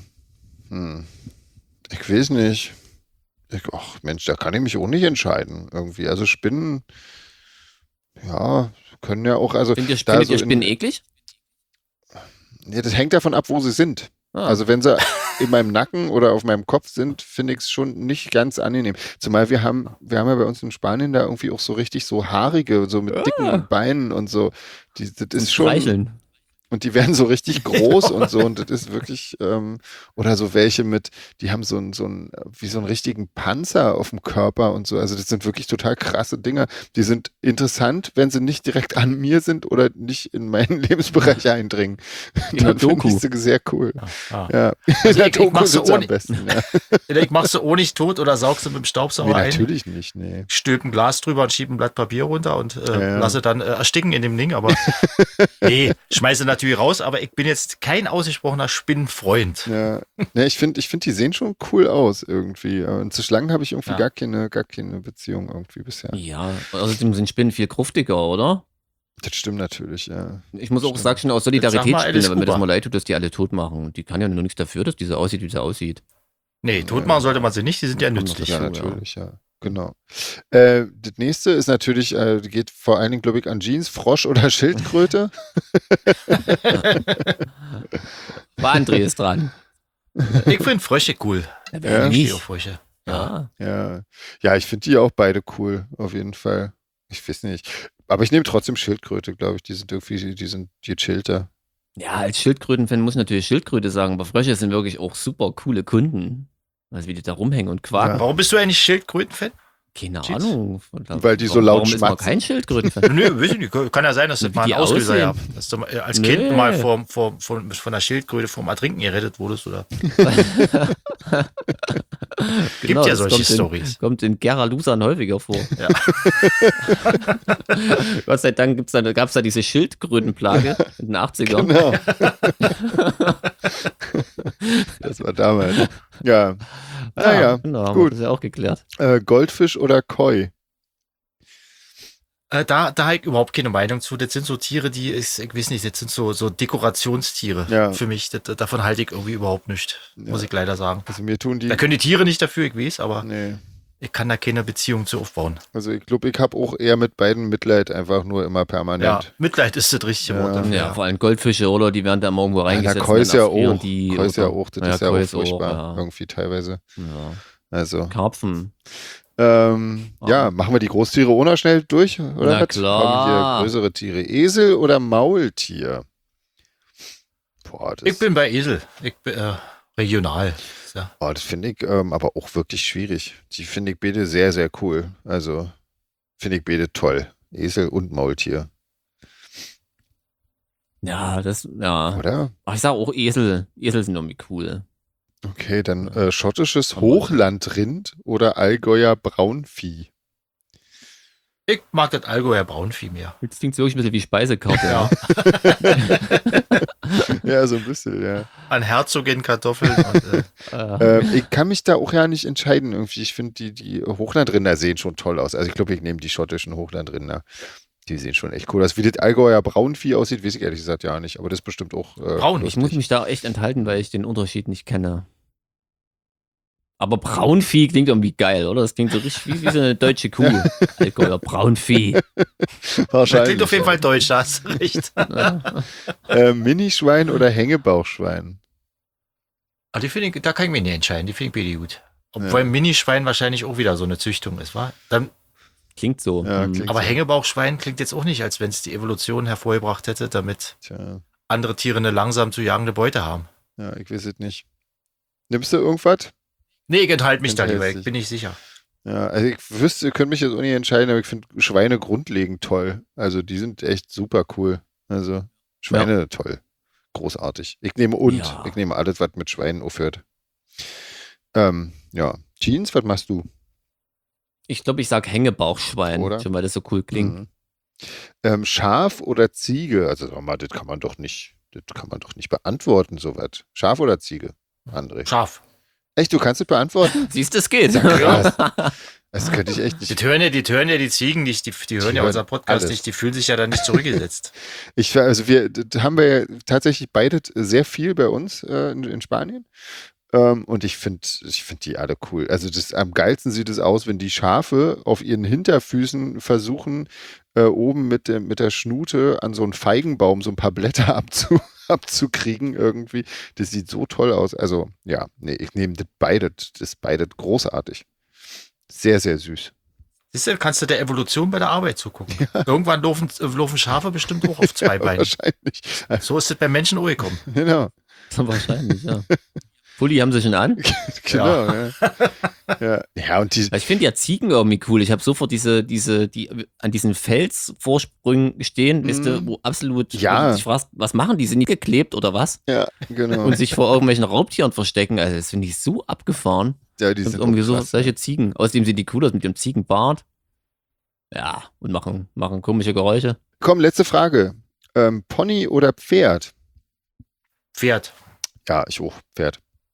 ich weiß nicht. Mensch, da kann ich mich auch nicht entscheiden irgendwie. Also Spinnen, ja, können ja auch, also. Findet ihr Spinnen eklig? Ja, das hängt davon ab, wo sie sind. Also wenn sie in meinem Nacken oder auf meinem Kopf sind, finde ich es schon nicht ganz angenehm. Zumal wir haben ja bei uns in Spanien da irgendwie auch so richtig so haarige, so mit dicken Beinen und so. Das ist schon. Streicheln. Und die werden so richtig groß und so. Und das ist wirklich, oder so welche die haben so einen richtigen Panzer auf dem Körper und so. Also das sind wirklich total krasse Dinger. Die sind interessant, wenn sie nicht direkt an mir sind oder nicht in meinen Lebensbereich eindringen. In der Doku. Ich sie sehr cool. Ja. In der Doku sind sie am besten. Ich mach sie auch nicht tot oder saug sie mit dem Staubsauger ein. Natürlich nicht, nee. Stülp ein Glas drüber und schieb ein Blatt Papier runter und lasse dann ersticken in dem Ding. Aber nee, schmeiße natürlich raus, aber ich bin jetzt kein ausgesprochener Spinnenfreund. Ja, ich finde, die sehen schon cool aus irgendwie. Und zu Schlangen habe ich irgendwie gar keine Beziehung irgendwie bisher. Ja, außerdem sind Spinnen viel kruftiger, oder? Das stimmt natürlich, ja. Ich muss auch sagen, schon aus Solidarität spielen, aber mir das mal leid tut, dass die alle tot machen. Die kann ja nur nichts dafür, dass die so aussieht, wie sie aussieht. Nee, tot machen sollte man sie nicht, die sind ja nützlich. Ja, natürlich, ja. Genau. Das nächste ist natürlich, geht vor allen Dingen, glaube ich, an Jeans, Frosch oder Schildkröte. War André ist dran. Ich finde Frösche cool. Ich stehe auf Frösche. Ja, ich finde die auch beide cool, auf jeden Fall. Ich weiß nicht. Aber ich nehme trotzdem Schildkröte, glaube ich. Die sind gechillter. Ja, als Schildkröten-Fan muss ich natürlich Schildkröte sagen, aber Frösche sind wirklich auch super coole Kunden. Also wie die da rumhängen und quaken. Ja. Warum bist du eigentlich Schildkröten-Fan? Keine Ahnung. Weil die so laut schmatzen. Warum ist man kein Schildkrötenfan? Nö, weiß ich nicht. Kann ja sein, dass das mal ein Auslöser gab. Dass du als Kind mal von der Schildkröte vom Ertrinken gerettet wurdest, oder? Gibt ja solche Stories. Kommt in Geralusan häufiger vor. Ja. Gott sei Dank gab es da diese Schildkrötenplage in den 80ern. Genau. Das war damals. Ja. Naja, genau, gut. Das ist ja auch geklärt. Goldfisch oder Koi? Da habe ich überhaupt keine Meinung zu. Das sind so Tiere, ich weiß nicht, das sind so Dekorationstiere für mich. Davon halte ich irgendwie überhaupt nicht, muss ich leider sagen. Also mir tun die... Da können die Tiere nicht dafür, ich weiß, aber nee. Ich kann da keine Beziehung zu aufbauen. Also ich glaube, ich habe auch eher mit beiden Mitleid, einfach nur immer permanent. Ja, Mitleid ist das richtige Wort dafür. Ja, vor allem Goldfische, oder? Die werden da immer irgendwo reingesetzt. Ja, Koi ist ja auch. Koi ist ja auch. Das ist ja auch furchtbar. Ja. Irgendwie teilweise. Ja. Also. Karpfen. Ja, machen wir die Großtiere ohne schnell durch? Oder Na klar. Kommen hier größere Tiere. Esel oder Maultier? Boah, ich bin bei Esel. Ich bin regional. Ja. Oh, das finde ich aber auch wirklich schwierig. Die finde ich beide sehr, sehr cool. Also finde ich beide toll. Esel und Maultier. Ja, Oder? Ach, ich sage auch Esel. Esel sind irgendwie cool. Okay, dann schottisches Hochlandrind oder Allgäuer Braunvieh? Ich mag das Allgäuer Braunvieh mehr. Jetzt klingt es wirklich ein bisschen wie Speisekarte. Ja. Ja, so ein bisschen, ja. An Herzogin-Kartoffeln. Ich kann mich da auch ja nicht entscheiden irgendwie. Ich finde, die Hochlandrinder sehen schon toll aus. Also ich glaube, ich nehme die schottischen Hochlandrinder. Die sehen schon echt cool aus. Wie das Allgäuer Braunvieh aussieht, weiß ich ehrlich gesagt ja nicht. Aber das ist bestimmt auch braun. Ich muss mich da echt enthalten, weil ich den Unterschied nicht kenne. Aber Braunvieh klingt irgendwie geil, oder? Das klingt so richtig wie so eine deutsche Kuh. Allgäuer Braunvieh. Wahrscheinlich. Das klingt auf jeden Fall deutsch, da hast du recht. Minischwein oder Hängebauchschwein? Aber da kann ich mich nicht entscheiden. Die finde ich beide gut. Obwohl Minischwein wahrscheinlich auch wieder so eine Züchtung ist, wa? Dann klingt so. Ja, aber Hängebauchschwein klingt jetzt auch nicht, als wenn es die Evolution hervorgebracht hätte, damit andere Tiere eine langsam zu jagende Beute haben. Ja, ich weiß es nicht. Nimmst du irgendwas? Nee, ich enthalte mich da lieber, ich bin nicht sicher. Ja, also ich könnte mich jetzt auch nicht entscheiden, aber ich finde Schweine grundlegend toll. Also die sind echt super cool. Also Schweine toll. Großartig. Ich nehme alles, was mit Schweinen aufhört. Jeans, was machst du? Ich glaube, ich sage Hängebauchschwein, oder? Schon weil das so cool klingt. Schaf oder Ziege? Also sag mal, das kann man doch nicht beantworten, sowas. Schaf oder Ziege, André? Schaf. Echt, du kannst es beantworten? Siehst du, es geht. Das könnte ich echt nicht. Die hören ja die Ziegen nicht, die hören ja unseren Podcast nicht, die fühlen sich ja dann nicht zurückgesetzt. Haben wir ja tatsächlich beide sehr viel bei uns in Spanien. Und ich finde die alle cool. Also am geilsten sieht es aus, wenn die Schafe auf ihren Hinterfüßen versuchen, oben mit der Schnute an so einen Feigenbaum so ein paar Blätter abzukriegen irgendwie. Das sieht so toll aus. Also, ich nehme das beide. Das ist beide großartig. Sehr, sehr süß. Siehst du, kannst du der Evolution bei der Arbeit zugucken. Ja. Irgendwann laufen Schafe bestimmt auch auf zwei Beinen. Wahrscheinlich. So ist es bei Menschen auch gekommen. Genau. Wahrscheinlich, ja. Pulli haben sie schon an? Genau, ja. Und ich finde ja Ziegen irgendwie cool. Ich habe sofort die an diesen Felsvorsprüngen stehen, weißt du, wo absolut, wo du dich fragst, was machen die? Sind die geklebt oder was? Ja, genau. Und sich vor irgendwelchen Raubtieren verstecken. Also das finde ich so abgefahren. Ja, die sind irgendwie so solche Ziegen. Außerdem sehen die cool aus mit dem Ziegenbart. Ja, und machen komische Geräusche. Komm, letzte Frage. Pony oder Pferd? Pferd. Ja, ich auch. Pferd.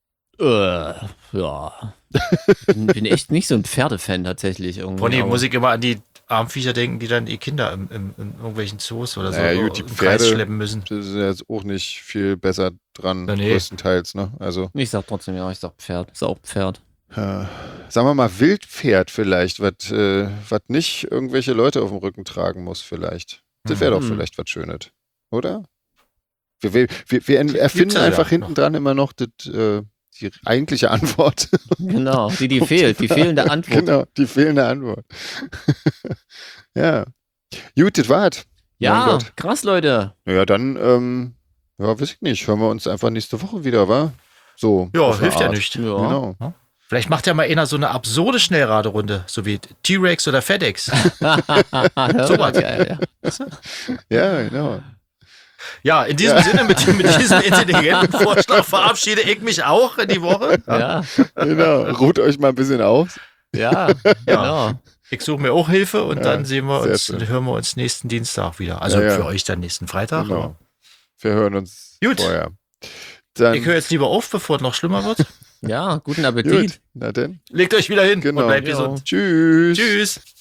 Ja. Bin echt nicht so ein Pferdefan tatsächlich. Pony, muss ich immer an die Armviecher denken, die dann die Kinder in irgendwelchen Zoos oder so die im Kreis schleppen müssen. Das ist jetzt auch nicht viel besser dran, größtenteils. Ne? Also, ich sag trotzdem, ich sag Pferd. Ist auch Pferd. Sagen wir mal Wildpferd vielleicht, was nicht irgendwelche Leute auf dem Rücken tragen muss vielleicht. Das wäre doch vielleicht was Schönes, oder? Wir erfinden einfach hinten dran immer noch die eigentliche Antwort. Genau, die fehlt, die fehlende Antwort. Genau, die fehlende Antwort. Ja. Gut, das war's. Ja, krass, Leute. Ja, dann, weiß ich nicht, hören wir uns einfach nächste Woche wieder, wa? So. Ja, hilft ja nicht. Genau. Vielleicht macht ja mal einer so eine absurde Schnellraderunde, so wie T-Rex oder FedEx. So was. Geil, ja, genau. Ja, in diesem Sinne, mit diesem intelligenten Vorschlag verabschiede ich mich auch in die Woche. Ja. Genau. Ruht euch mal ein bisschen aus. Ja, genau. Ich suche mir auch Hilfe und dann hören wir uns nächsten Dienstag wieder. Also für euch dann nächsten Freitag. Genau. Wir hören uns Gut. vorher. Dann ich höre jetzt lieber auf, bevor es noch schlimmer wird. Ja, guten Appetit. Gut. Na denn. Legt euch wieder hin und bleibt gesund. Tschüss. Tschüss.